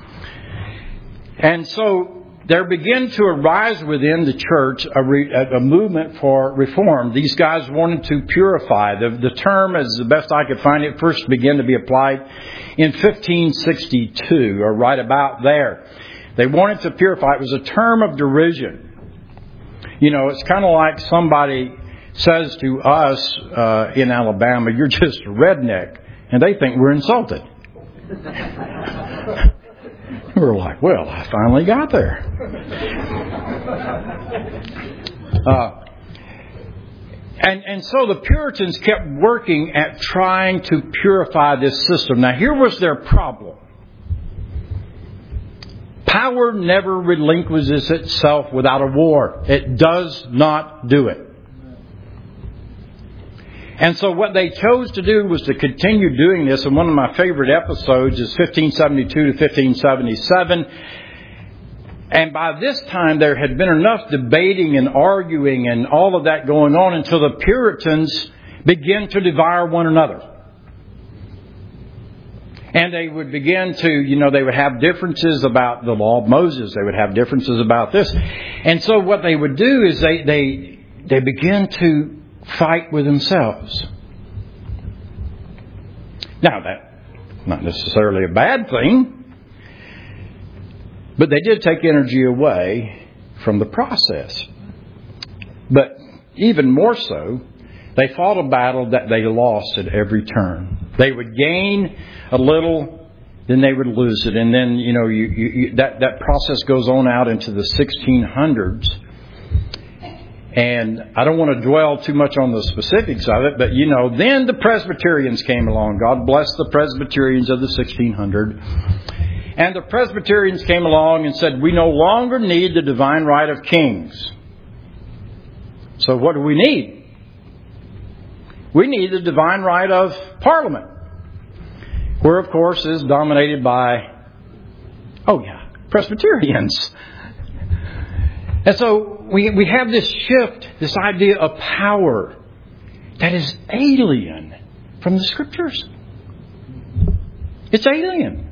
And so there began to arise within the church a, re, a movement for reform. These guys wanted to purify. The, the term, as the best I could find it, first began to be applied in fifteen sixty-two, or right about there. They wanted to purify. It was a term of derision. You know, it's kind of like somebody says to us uh, in Alabama, "You're just a redneck," and they think we're insulted. We're like, well, I finally got there. Uh, and, and so the Puritans kept working at trying to purify this system. Now, here was their problem. Power never relinquishes itself without a war. It does not do it. And so what they chose to do was to continue doing this. And one of my favorite episodes is fifteen seventy-two to fifteen seventy-seven. And by this time, there had been enough debating and arguing and all of that going on until the Puritans began to devour one another. And they would begin to, you know, they would have differences about the law of Moses. They would have differences about this. And so what they would do is they, they, they begin to fight with themselves. Now, that's not necessarily a bad thing, but they did take energy away from the process. But even more so, they fought a battle that they lost at every turn. They would gain a little, then they would lose it. And then, you know, you, you, you, that, that process goes on out into the sixteen hundreds. And I don't want to dwell too much on the specifics of it, but, you know, then the Presbyterians came along. God bless the Presbyterians of the sixteen hundred. And the Presbyterians came along and said, we no longer need the divine right of kings. So what do we need? We need the divine right of Parliament, where, of course, is dominated by, oh yeah, Presbyterians. And so we we have this shift, this idea of power that is alien from the Scriptures. It's alien.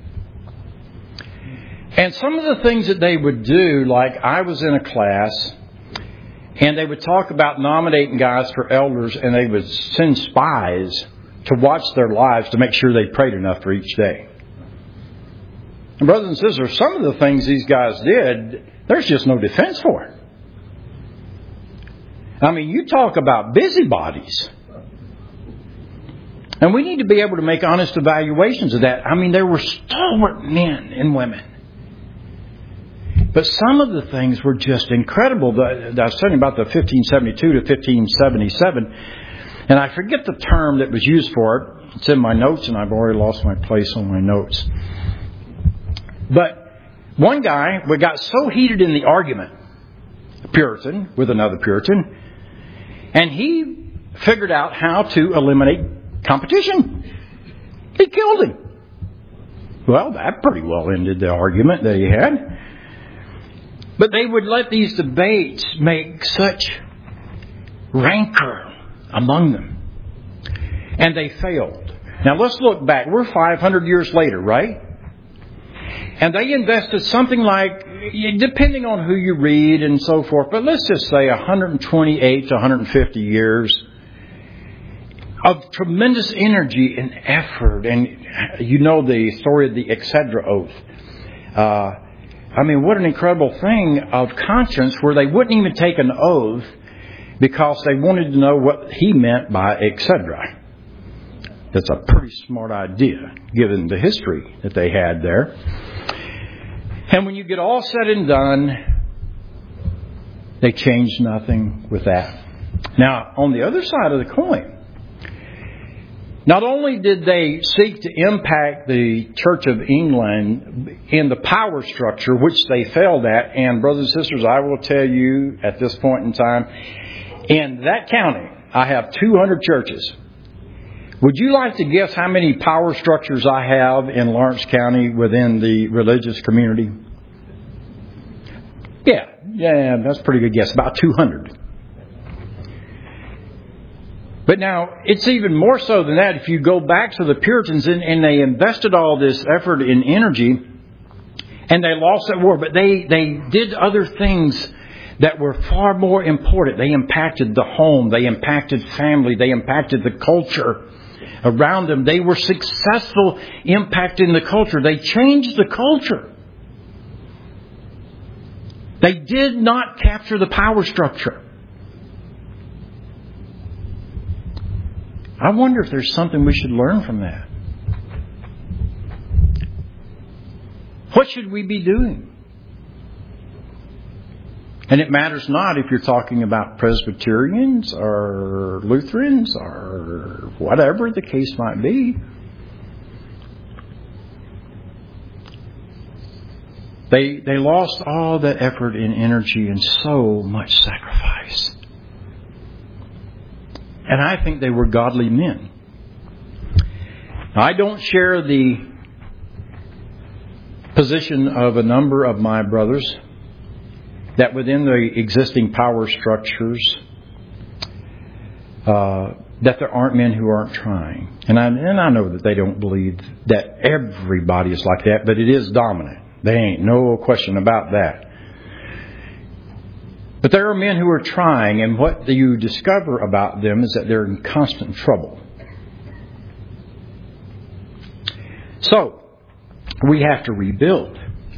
And some of the things that they would do, like I was in a class, and they would talk about nominating guys for elders, and they would send spies to watch their lives to make sure they prayed enough for each day. And brothers and sisters, some of the things these guys did, there's just no defense for it. I mean, you talk about busybodies. And we need to be able to make honest evaluations of that. I mean, there were stalwart men and women. But some of the things were just incredible. I was talking about the fifteen seventy-two to fifteen seventy-seven. And I forget the term that was used for it. It's in my notes, and I've already lost my place on my notes. But one guy, we got so heated in the argument, a Puritan with another Puritan, and he figured out how to eliminate competition. He killed him. Well, that pretty well ended the argument that he had. But they would let these debates make such rancor among them. And they failed. Now let's look back. We're five hundred years later, right? And they invested something like, depending on who you read and so forth, but let's just say one hundred twenty-eight to one hundred fifty years of tremendous energy and effort. And you know the story of the Excedra oath. Uh, I mean, what an incredible thing of conscience where they wouldn't even take an oath because they wanted to know what he meant by Excedra. That's a pretty smart idea, given the history that they had there. And when you get all said and done, they changed nothing with that. Now, on the other side of the coin, Not only did they seek to impact the Church of England in the power structure, which they failed at, and brothers and sisters, I will tell you at this point in time, in that county, I have two hundred churches. Would you like to guess how many power structures I have in Lawrence County within the religious community? Yeah, yeah, that's a pretty good guess. About two hundred. But now, it's even more so than that. If you go back to the Puritans, and, and they invested all this effort and energy, and they lost that war, but they, they did other things that were far more important. They impacted the home. They impacted family. They impacted the culture around them. They were successful impacting the culture. They changed the culture. They did not capture the power structure. I wonder if there's something we should learn from that. What should we be doing? And it matters not if you're talking about Presbyterians or Lutherans or whatever the case might be. They, they lost all that effort and energy and so much sacrifice. And I think they were godly men. I don't share the position of a number of my brothers that within the existing power structures uh, that there aren't men who aren't trying. And I, and I know that they don't believe that everybody is like that, but it is dominant. There ain't no question about that. But there are men who are trying, and what you discover about them is that they're in constant trouble. So, we have to rebuild.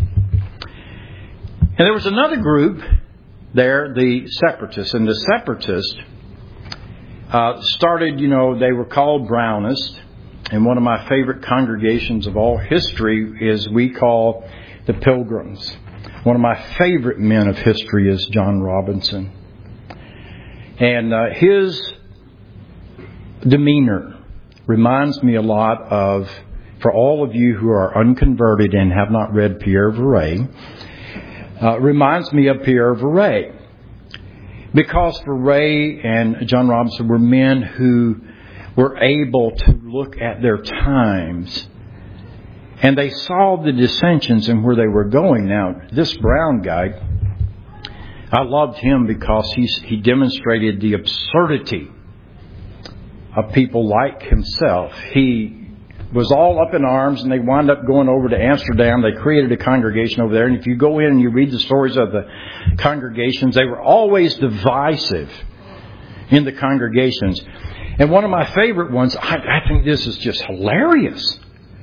And there was another group there, the Separatists. And the Separatists uh, started, you know, they were called Brownists. And one of my favorite congregations of all history is we call the Pilgrims. One of my favorite men of history is John Robinson. And uh, his demeanor reminds me a lot of, for all of you who are unconverted and have not read Pierre Viret, uh, reminds me of Pierre Viret. Because Viret and John Robinson were men who were able to look at their times. And they saw the dissensions and where they were going. Now, this Brown guy, I loved him because he's, he demonstrated the absurdity of people like himself. He was all up in arms, and they wound up going over to Amsterdam. They created a congregation over there. And if you go in and you read the stories of the congregations, they were always divisive in the congregations. And one of my favorite ones, I, I think this is just hilarious.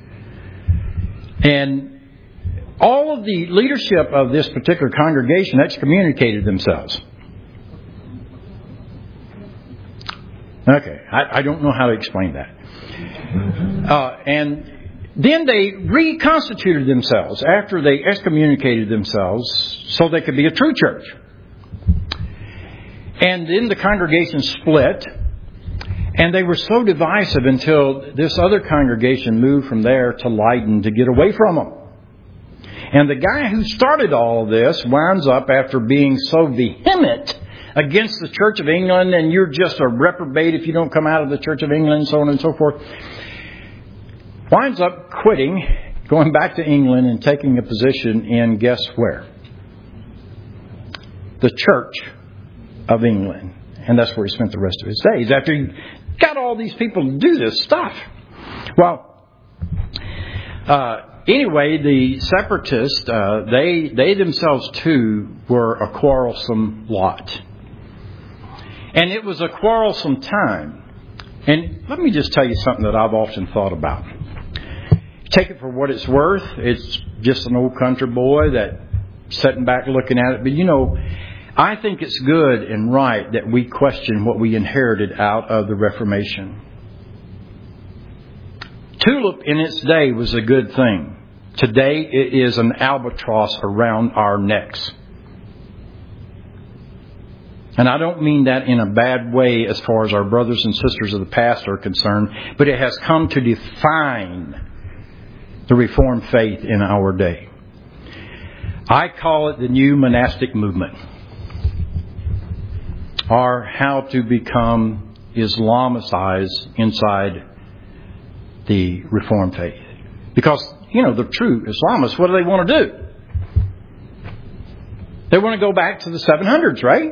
And all of the leadership of this particular congregation excommunicated themselves. Okay, I, I don't know how to explain that. Uh, and then they reconstituted themselves after they excommunicated themselves so they could be a true church. And then the congregation split. And they were so divisive until this other congregation moved from there to Leiden to get away from them. And the guy who started all this winds up, after being so vehement against the Church of England, and you're just a reprobate if you don't come out of the Church of England, so on and so forth, winds up quitting, going back to England and taking a position in, guess where? The Church of England. And that's where he spent the rest of his days, after he got all these people to do this stuff. Well, uh, anyway, the Separatists, uh, they they themselves too were a quarrelsome lot. And it was a quarrelsome time. And let me just tell you something that I've often thought about. Take it for what it's worth. It's just an old country boy that sitting back looking at it. But you know, I think it's good and right that we question what we inherited out of the Reformation. Tulip in its day was a good thing. Today it is an albatross around our necks. And I don't mean that in a bad way as far as our brothers and sisters of the past are concerned, but it has come to define the Reformed faith in our day. I call it the new monastic movement, or how to become Islamicized inside the Reformed faith. Because, you know, the true Islamists, what do they want to do? They want to go back to the seven hundreds, right?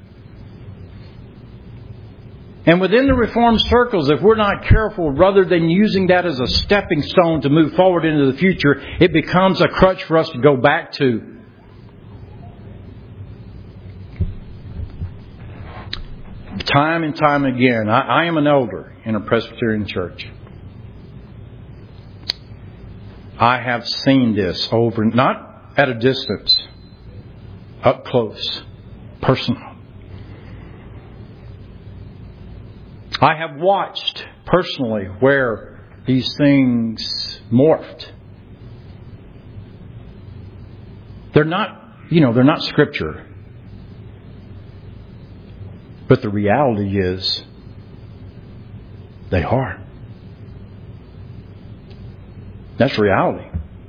And within the Reformed circles, if we're not careful, rather than using that as a stepping stone to move forward into the future, it becomes a crutch for us to go back to. Time and time again, I, I am an elder in a Presbyterian church. I have seen this over, not at a distance, up close, personal. I have watched personally where these things morphed. They're not, you know, they're not scripture. But the reality is, they are. That's reality.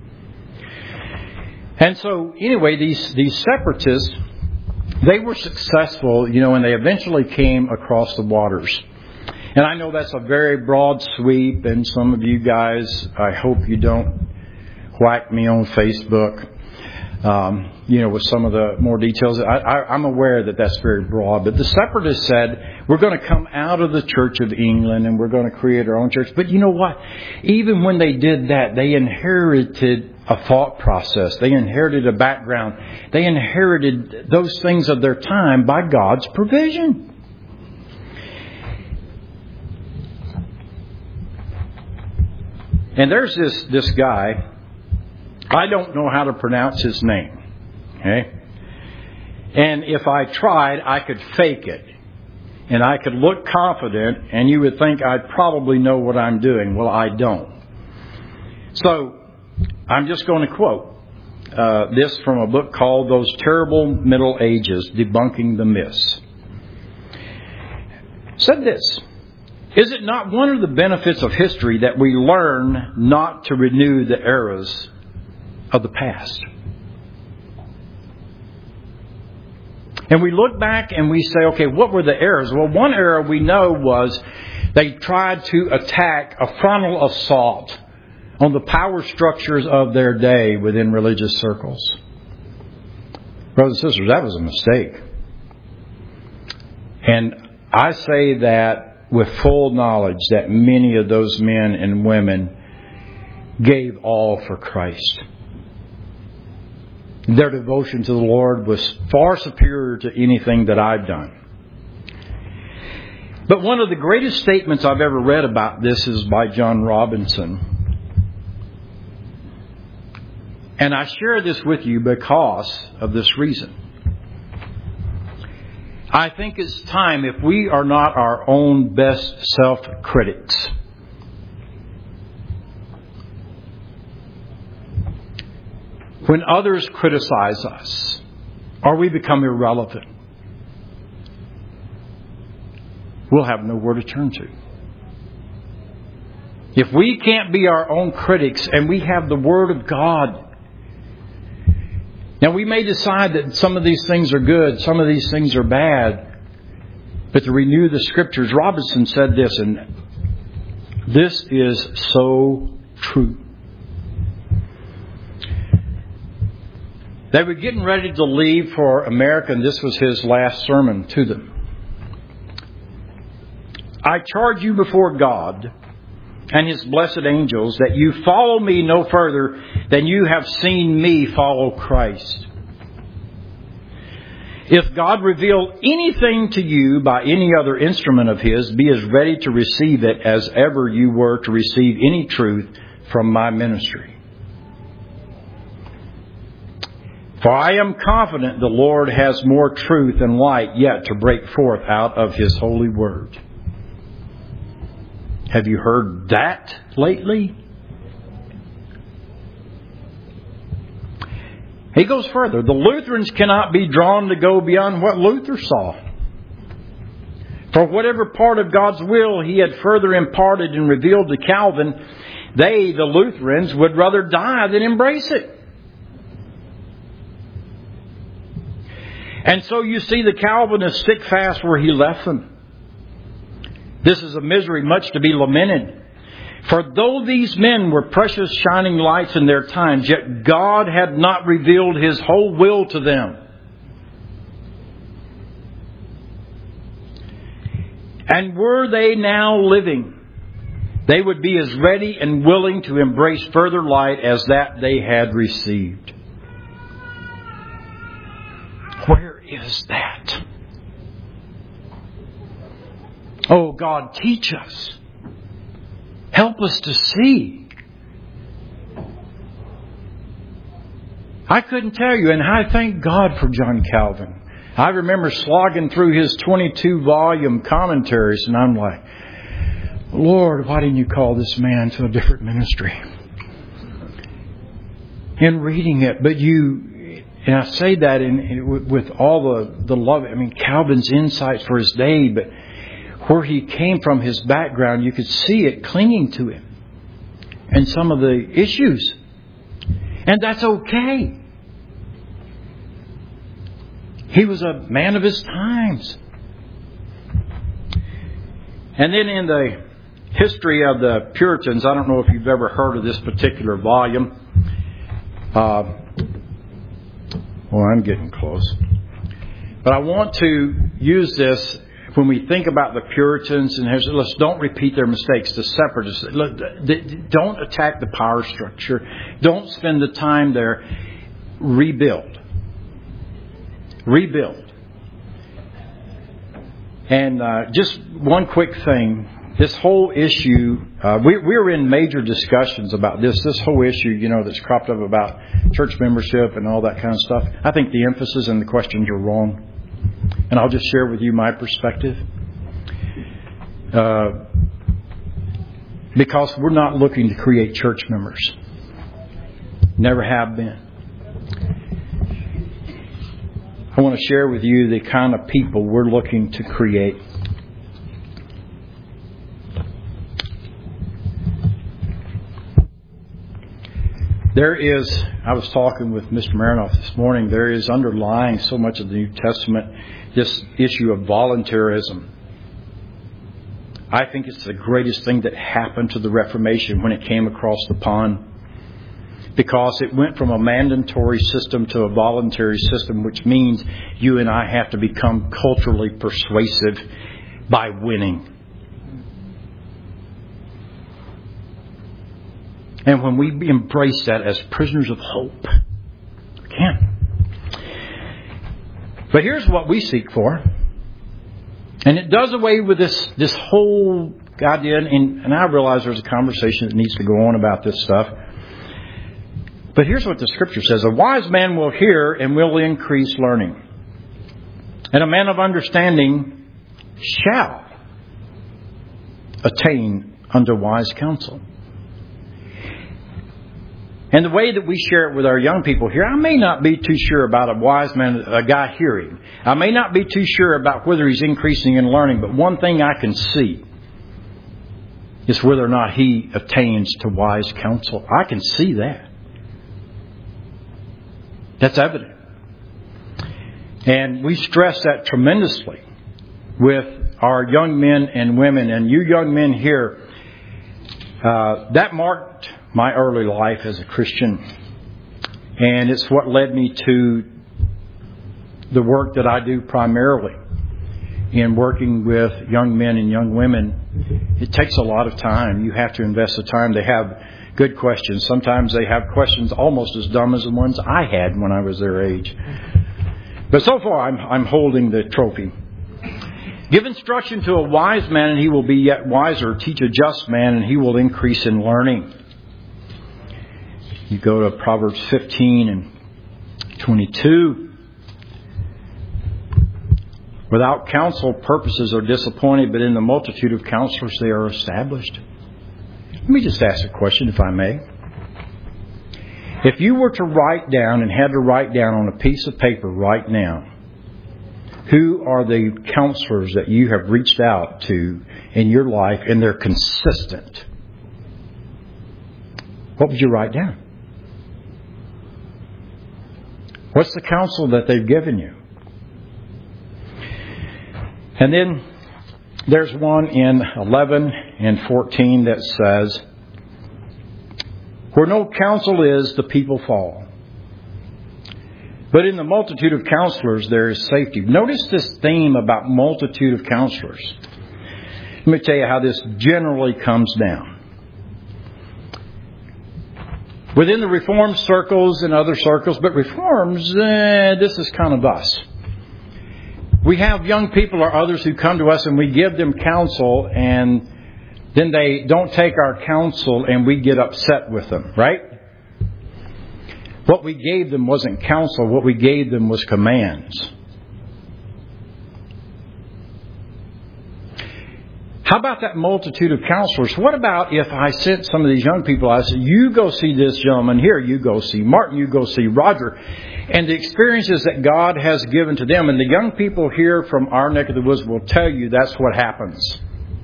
And so, anyway, these, these separatists, they were successful, you know, and they eventually came across the waters. And I know that's a very broad sweep, and some of you guys, I hope you don't whack me on Facebook, um, you know, with some of the more details. I, I, I'm aware that that's very broad, but the separatists said, we're going to come out of the Church of England and we're going to create our own church. But you know what? Even when they did that, they inherited a thought process. They inherited a background. They inherited those things of their time by God's provision. And there's this, this guy, I don't know how to pronounce his name. Okay? And if I tried, I could fake it. And I could look confident, and you would think I'd probably know what I'm doing. Well, I don't. So, I'm just going to quote uh, this from a book called Those Terrible Middle Ages, Debunking the Myths. It said this: is it not one of the benefits of history that we learn not to renew the eras of the past? And we look back and we say, okay, what were the eras? Well, one era we know was they tried to attack a frontal assault on the power structures of their day within religious circles. Brothers and sisters, that was a mistake. And I say that with full knowledge that many of those men and women gave all for Christ. Their devotion to the Lord was far superior to anything that I've done. But one of the greatest statements I've ever read about this is by John Robinson. And I share this with you because of this reason. I think it's time, if we are not our own best self-critics, when others criticize us, or we become irrelevant, we'll have nowhere to turn to. If we can't be our own critics and we have the Word of God, now we may decide that some of these things are good, some of these things are bad, but to renew the Scriptures, Robinson said this, and this is so true. They were getting ready to leave for America, and this was his last sermon to them. I charge you before God and His blessed angels that you follow me no further than you have seen me follow Christ. If God revealed anything to you by any other instrument of His, be as ready to receive it as ever you were to receive any truth from my ministry. For I am confident the Lord has more truth and light yet to break forth out of His holy word. Have you heard that lately? He goes further. The Lutherans cannot be drawn to go beyond what Luther saw. For whatever part of God's will He had further imparted and revealed to Calvin, they, the Lutherans, would rather die than embrace it. And so you see the Calvinists stick fast where he left them. This is a misery much to be lamented. For though these men were precious shining lights in their times, yet God had not revealed His whole will to them. And were they now living, they would be as ready and willing to embrace further light as that they had received. Where is that? Oh God, teach us. Help us to see. I couldn't tell you, and I thank God for John Calvin. I remember slogging through his twenty-two volume commentaries, and I'm like, Lord, why didn't you call this man to a different ministry? In reading it, but you, and I say that in, in with all the, the love, I mean, Calvin's insights for his day, but where he came from, his background, you could see it clinging to him. And some of the issues. And that's okay. He was a man of his times. And then in the history of the Puritans, I don't know if you've ever heard of this particular volume. Uh, well, I'm getting close. But I want to use this when we think about the Puritans, and let's don't repeat their mistakes. The separatists, don't attack the power structure. Don't spend the time there. Rebuild. Rebuild. And uh, just one quick thing. This whole issue, uh, we, we're in major discussions about this. This whole issue, you know, that's cropped up about church membership and all that kind of stuff. I think the emphasis and the questions are wrong. And I'll just share with you my perspective. Uh, because we're not looking to create church members. Never have been. I want to share with you the kind of people we're looking to create. There is, I was talking with Mister Marinoff this morning, there is underlying so much of the New Testament this issue of voluntarism. I think it's the greatest thing that happened to the Reformation when it came across the pond. Because it went from a mandatory system to a voluntary system, which means you and I have to become culturally persuasive by winning. And when we embrace that as prisoners of hope, we can. But here's what we seek for. And it does away with this, this whole idea. And, and I realize there's a conversation that needs to go on about this stuff. But here's what the Scripture says. A wise man will hear and will increase learning. And a man of understanding shall attain unto wise counsel. And the way that we share it with our young people here, I may not be too sure about a wise man, a guy hearing. I may not be too sure about whether he's increasing in learning. But one thing I can see is whether or not he attains to wise counsel. I can see that. That's evident. And we stress that tremendously with our young men and women. And you young men here, uh, that marked my early life as a Christian. And it's what led me to the work that I do primarily in working with young men and young women. It takes a lot of time. You have to invest the time. They have good questions. Sometimes they have questions almost as dumb as the ones I had when I was their age. But so far I'm, I'm holding the trophy. Give instruction to a wise man and he will be yet wiser. Teach a just man and he will increase in learning. You go to Proverbs fifteen and twenty-two. Without counsel, purposes are disappointed, but in the multitude of counselors they are established. Let me just ask a question, if I may. If you were to write down and had to write down on a piece of paper right now Who are the counselors that you have reached out to in your life and they're consistent? What would you write down? What's the counsel that they've given you? And then there's one in eleven and fourteen that says, where no counsel is, the people fall. But in the multitude of counselors, there is safety. Notice this theme about multitude of counselors. Let me tell you how this generally comes down. Within the Reformed circles and other circles, but Reforms, eh, this is kind of us. We have young people or others who come to us and we give them counsel, and then they don't take our counsel and we get upset with them, right? What we gave them wasn't counsel. What we gave them was commands. How about that multitude of counselors? What about if I sent some of these young people, I said, you go see this gentleman here, you go see Martin, you go see Roger, and the experiences that God has given to them, and the young people here from our neck of the woods will tell you that's what happens.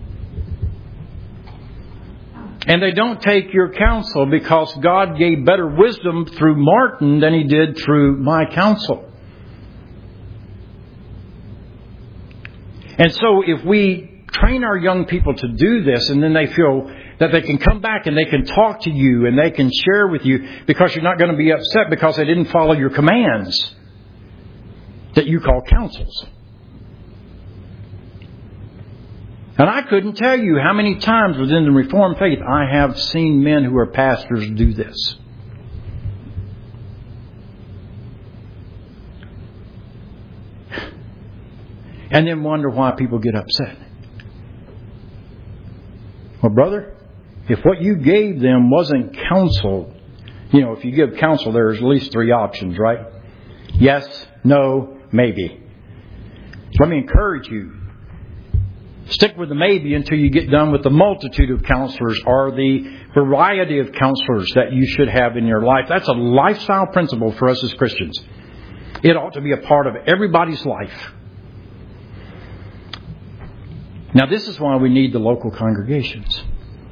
And they don't take your counsel because God gave better wisdom through Martin than He did through my counsel. And so if we train our young people to do this, and then they feel that they can come back and they can talk to you and they can share with you because you're not going to be upset because they didn't follow your commands that you call counsels. And I couldn't tell you how many times within the Reformed faith I have seen men who are pastors do this. And then wonder why people get upset. Well, brother, if what you gave them wasn't counsel, you know, if you give counsel, there's at least three options, right? Yes, no, maybe. Let me encourage you. Stick with the maybe until you get done with the multitude of counselors or the variety of counselors that you should have in your life. That's a lifestyle principle for us as Christians. It ought to be a part of everybody's life. Now, this is why we need the local congregations.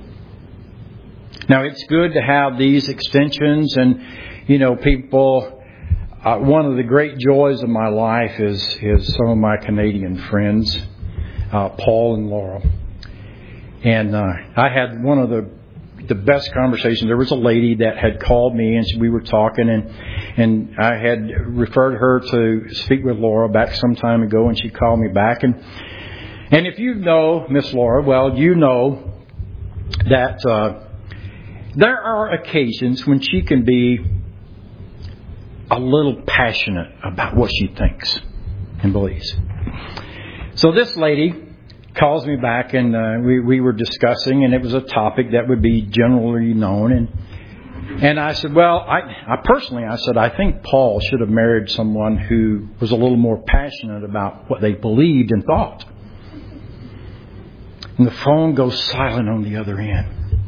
Now, it's good to have these extensions and, you know, people. Uh, one of the great joys of my life is, is some of my Canadian friends, uh, Paul and Laura. And uh, I had one of the the best conversations. There was a lady that had called me and she, we were talking, and and I had referred her to speak with Laura back some time ago, and she called me back. And And if you know Miss Laura, well, you know that uh, there are occasions when she can be a little passionate about what she thinks and believes. So this lady calls me back, and uh, we, we were discussing, and it was a topic that would be generally known. And and I said, well, I, I personally, I said, I think Paul should have married someone who was a little more passionate about what they believed and thought. And the phone goes silent on the other end.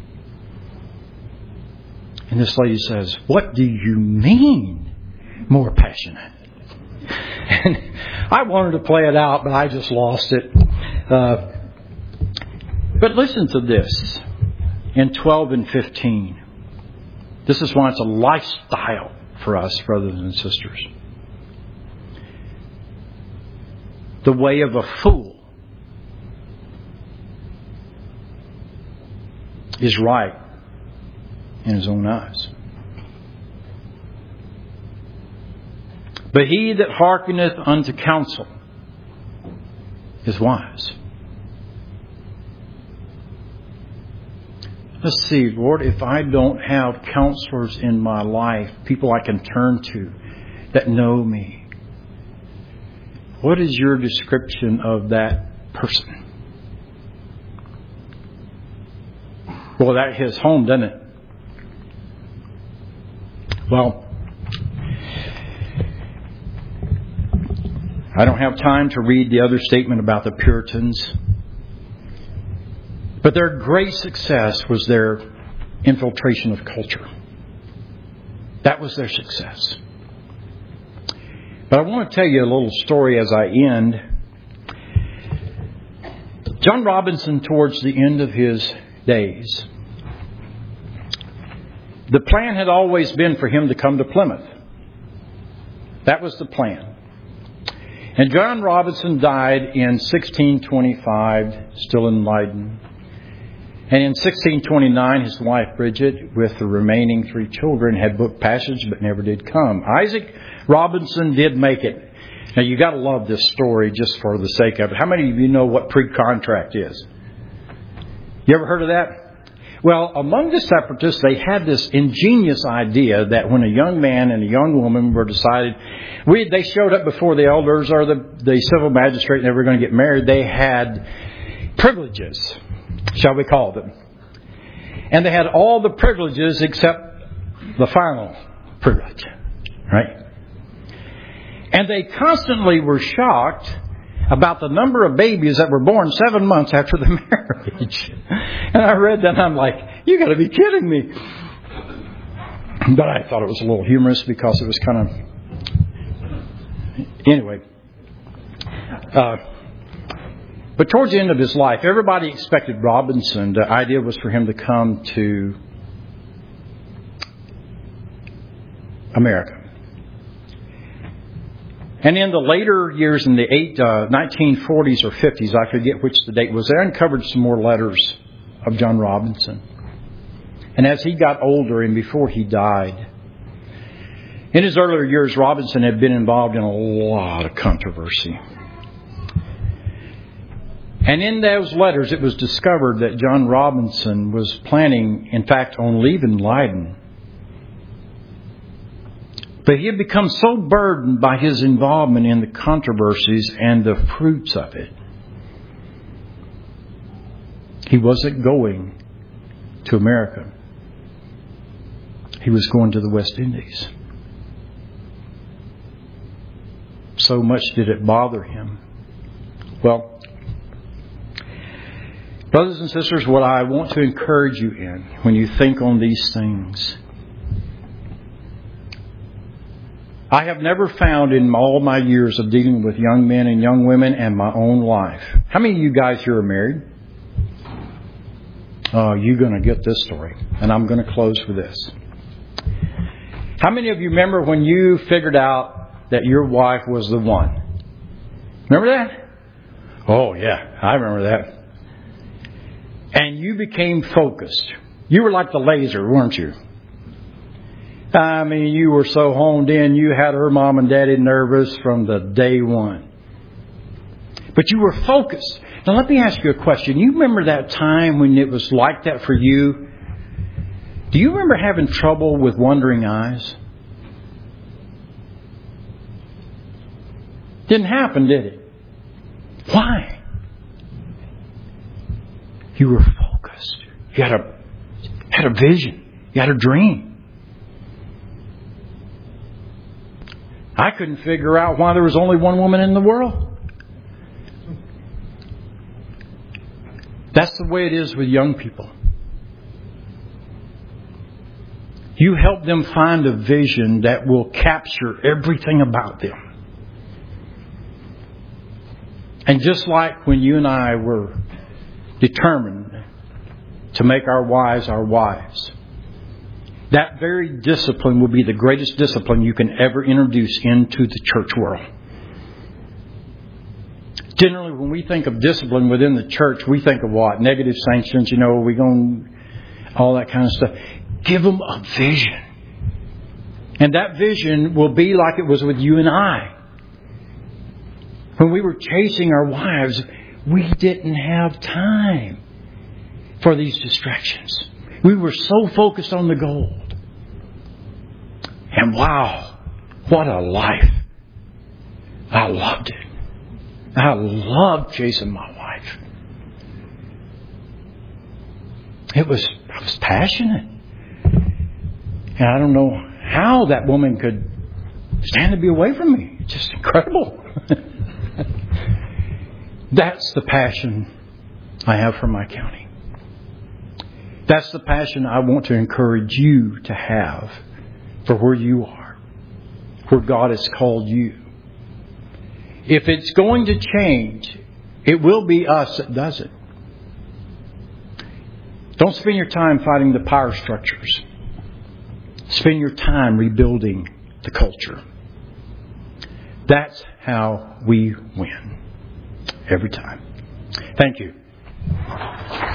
And this lady says, what do you mean more passionate? And I wanted to play it out, but I just lost it. Uh, but listen to this. In twelve and fifteen. This is why it's a lifestyle for us, brothers and sisters. The way of a fool is right in his own eyes. But he that hearkeneth unto counsel is wise. Let's see, Lord, if I don't have counselors in my life, people I can turn to that know me, what is your description of that person? Well, that hits home, doesn't it? Well, I don't have time to read the other statement about the Puritans. But their great success was their infiltration of culture. That was their success. But I want to tell you a little story as I end. John Robinson, towards the end of his days, the plan had always been for him to come to Plymouth. That was the plan. And John Robinson died in sixteen twenty-five, still in Leiden. And in sixteen twenty-nine, his wife Bridget, with the remaining three children, had booked passage but never did come. Isaac Robinson did make it. Now, you got to love this story just for the sake of it. How many of you know what pre-contract is? You ever heard of that? Well, among the separatists, they had this ingenious idea that when a young man and a young woman were decided, we, they showed up before the elders or the, the civil magistrate and they were going to get married, they had privileges, shall we call them. And they had all the privileges except the final privilege, right? And they constantly were shocked about the number of babies that were born seven months after the marriage. And I read that and I'm like, you got to be kidding me. But I thought it was a little humorous because it was kind of... Anyway. Uh, but towards the end of his life, everybody expected Robinson. The idea was for him to come to America. And in the later years, in the eight, uh, nineteen forties or fifties, I forget which the date was, they uncovered some more letters of John Robinson. And as he got older and before he died, in his earlier years, Robinson had been involved in a lot of controversy. And in those letters, it was discovered that John Robinson was planning, in fact, on leaving Leiden. But he had become so burdened by his involvement in the controversies and the fruits of it. He wasn't going to America. He was going to the West Indies. So much did it bother him. Well, brothers and sisters, what I want to encourage you in when you think on these things, I have never found in all my years of dealing with young men and young women and my own life. How many of you guys here are married? Oh, you're going to get this story. And I'm going to close with this. How many of you remember when you figured out that your wife was the one? Remember that? Oh, yeah, I remember that. And you became focused. You were like the laser, weren't you? I mean, you were so honed in, you had her mom and daddy nervous from the day one. But you were focused. Now, let me ask you a question. You remember that time when it was like that for you? Do you remember having trouble with wandering eyes? Didn't happen, did it? Why? You were focused. You had a, had a vision. You had a dream. I couldn't figure out why there was only one woman in the world. That's the way it is with young people. You help them find a vision that will capture everything about them. And just like when you and I were determined to make our wives our wives, that very discipline will be the greatest discipline you can ever introduce into the church world. Generally, when we think of discipline within the church, we think of what? Negative sanctions, you know, we going all that kind of stuff. Give them a vision. And that vision will be like it was with you and I. When we were chasing our wives, we didn't have time for these distractions. We were so focused on the gold. And wow, what a life. I loved it. I loved chasing my wife. It was, I was passionate. And I don't know how that woman could stand to be away from me. It's just incredible. That's the passion I have for my county. That's the passion I want to encourage you to have for where you are, where God has called you. If it's going to change, it will be us that does it. Don't spend your time fighting the power structures. Spend your time rebuilding the culture. That's how we win. Every time. Thank you.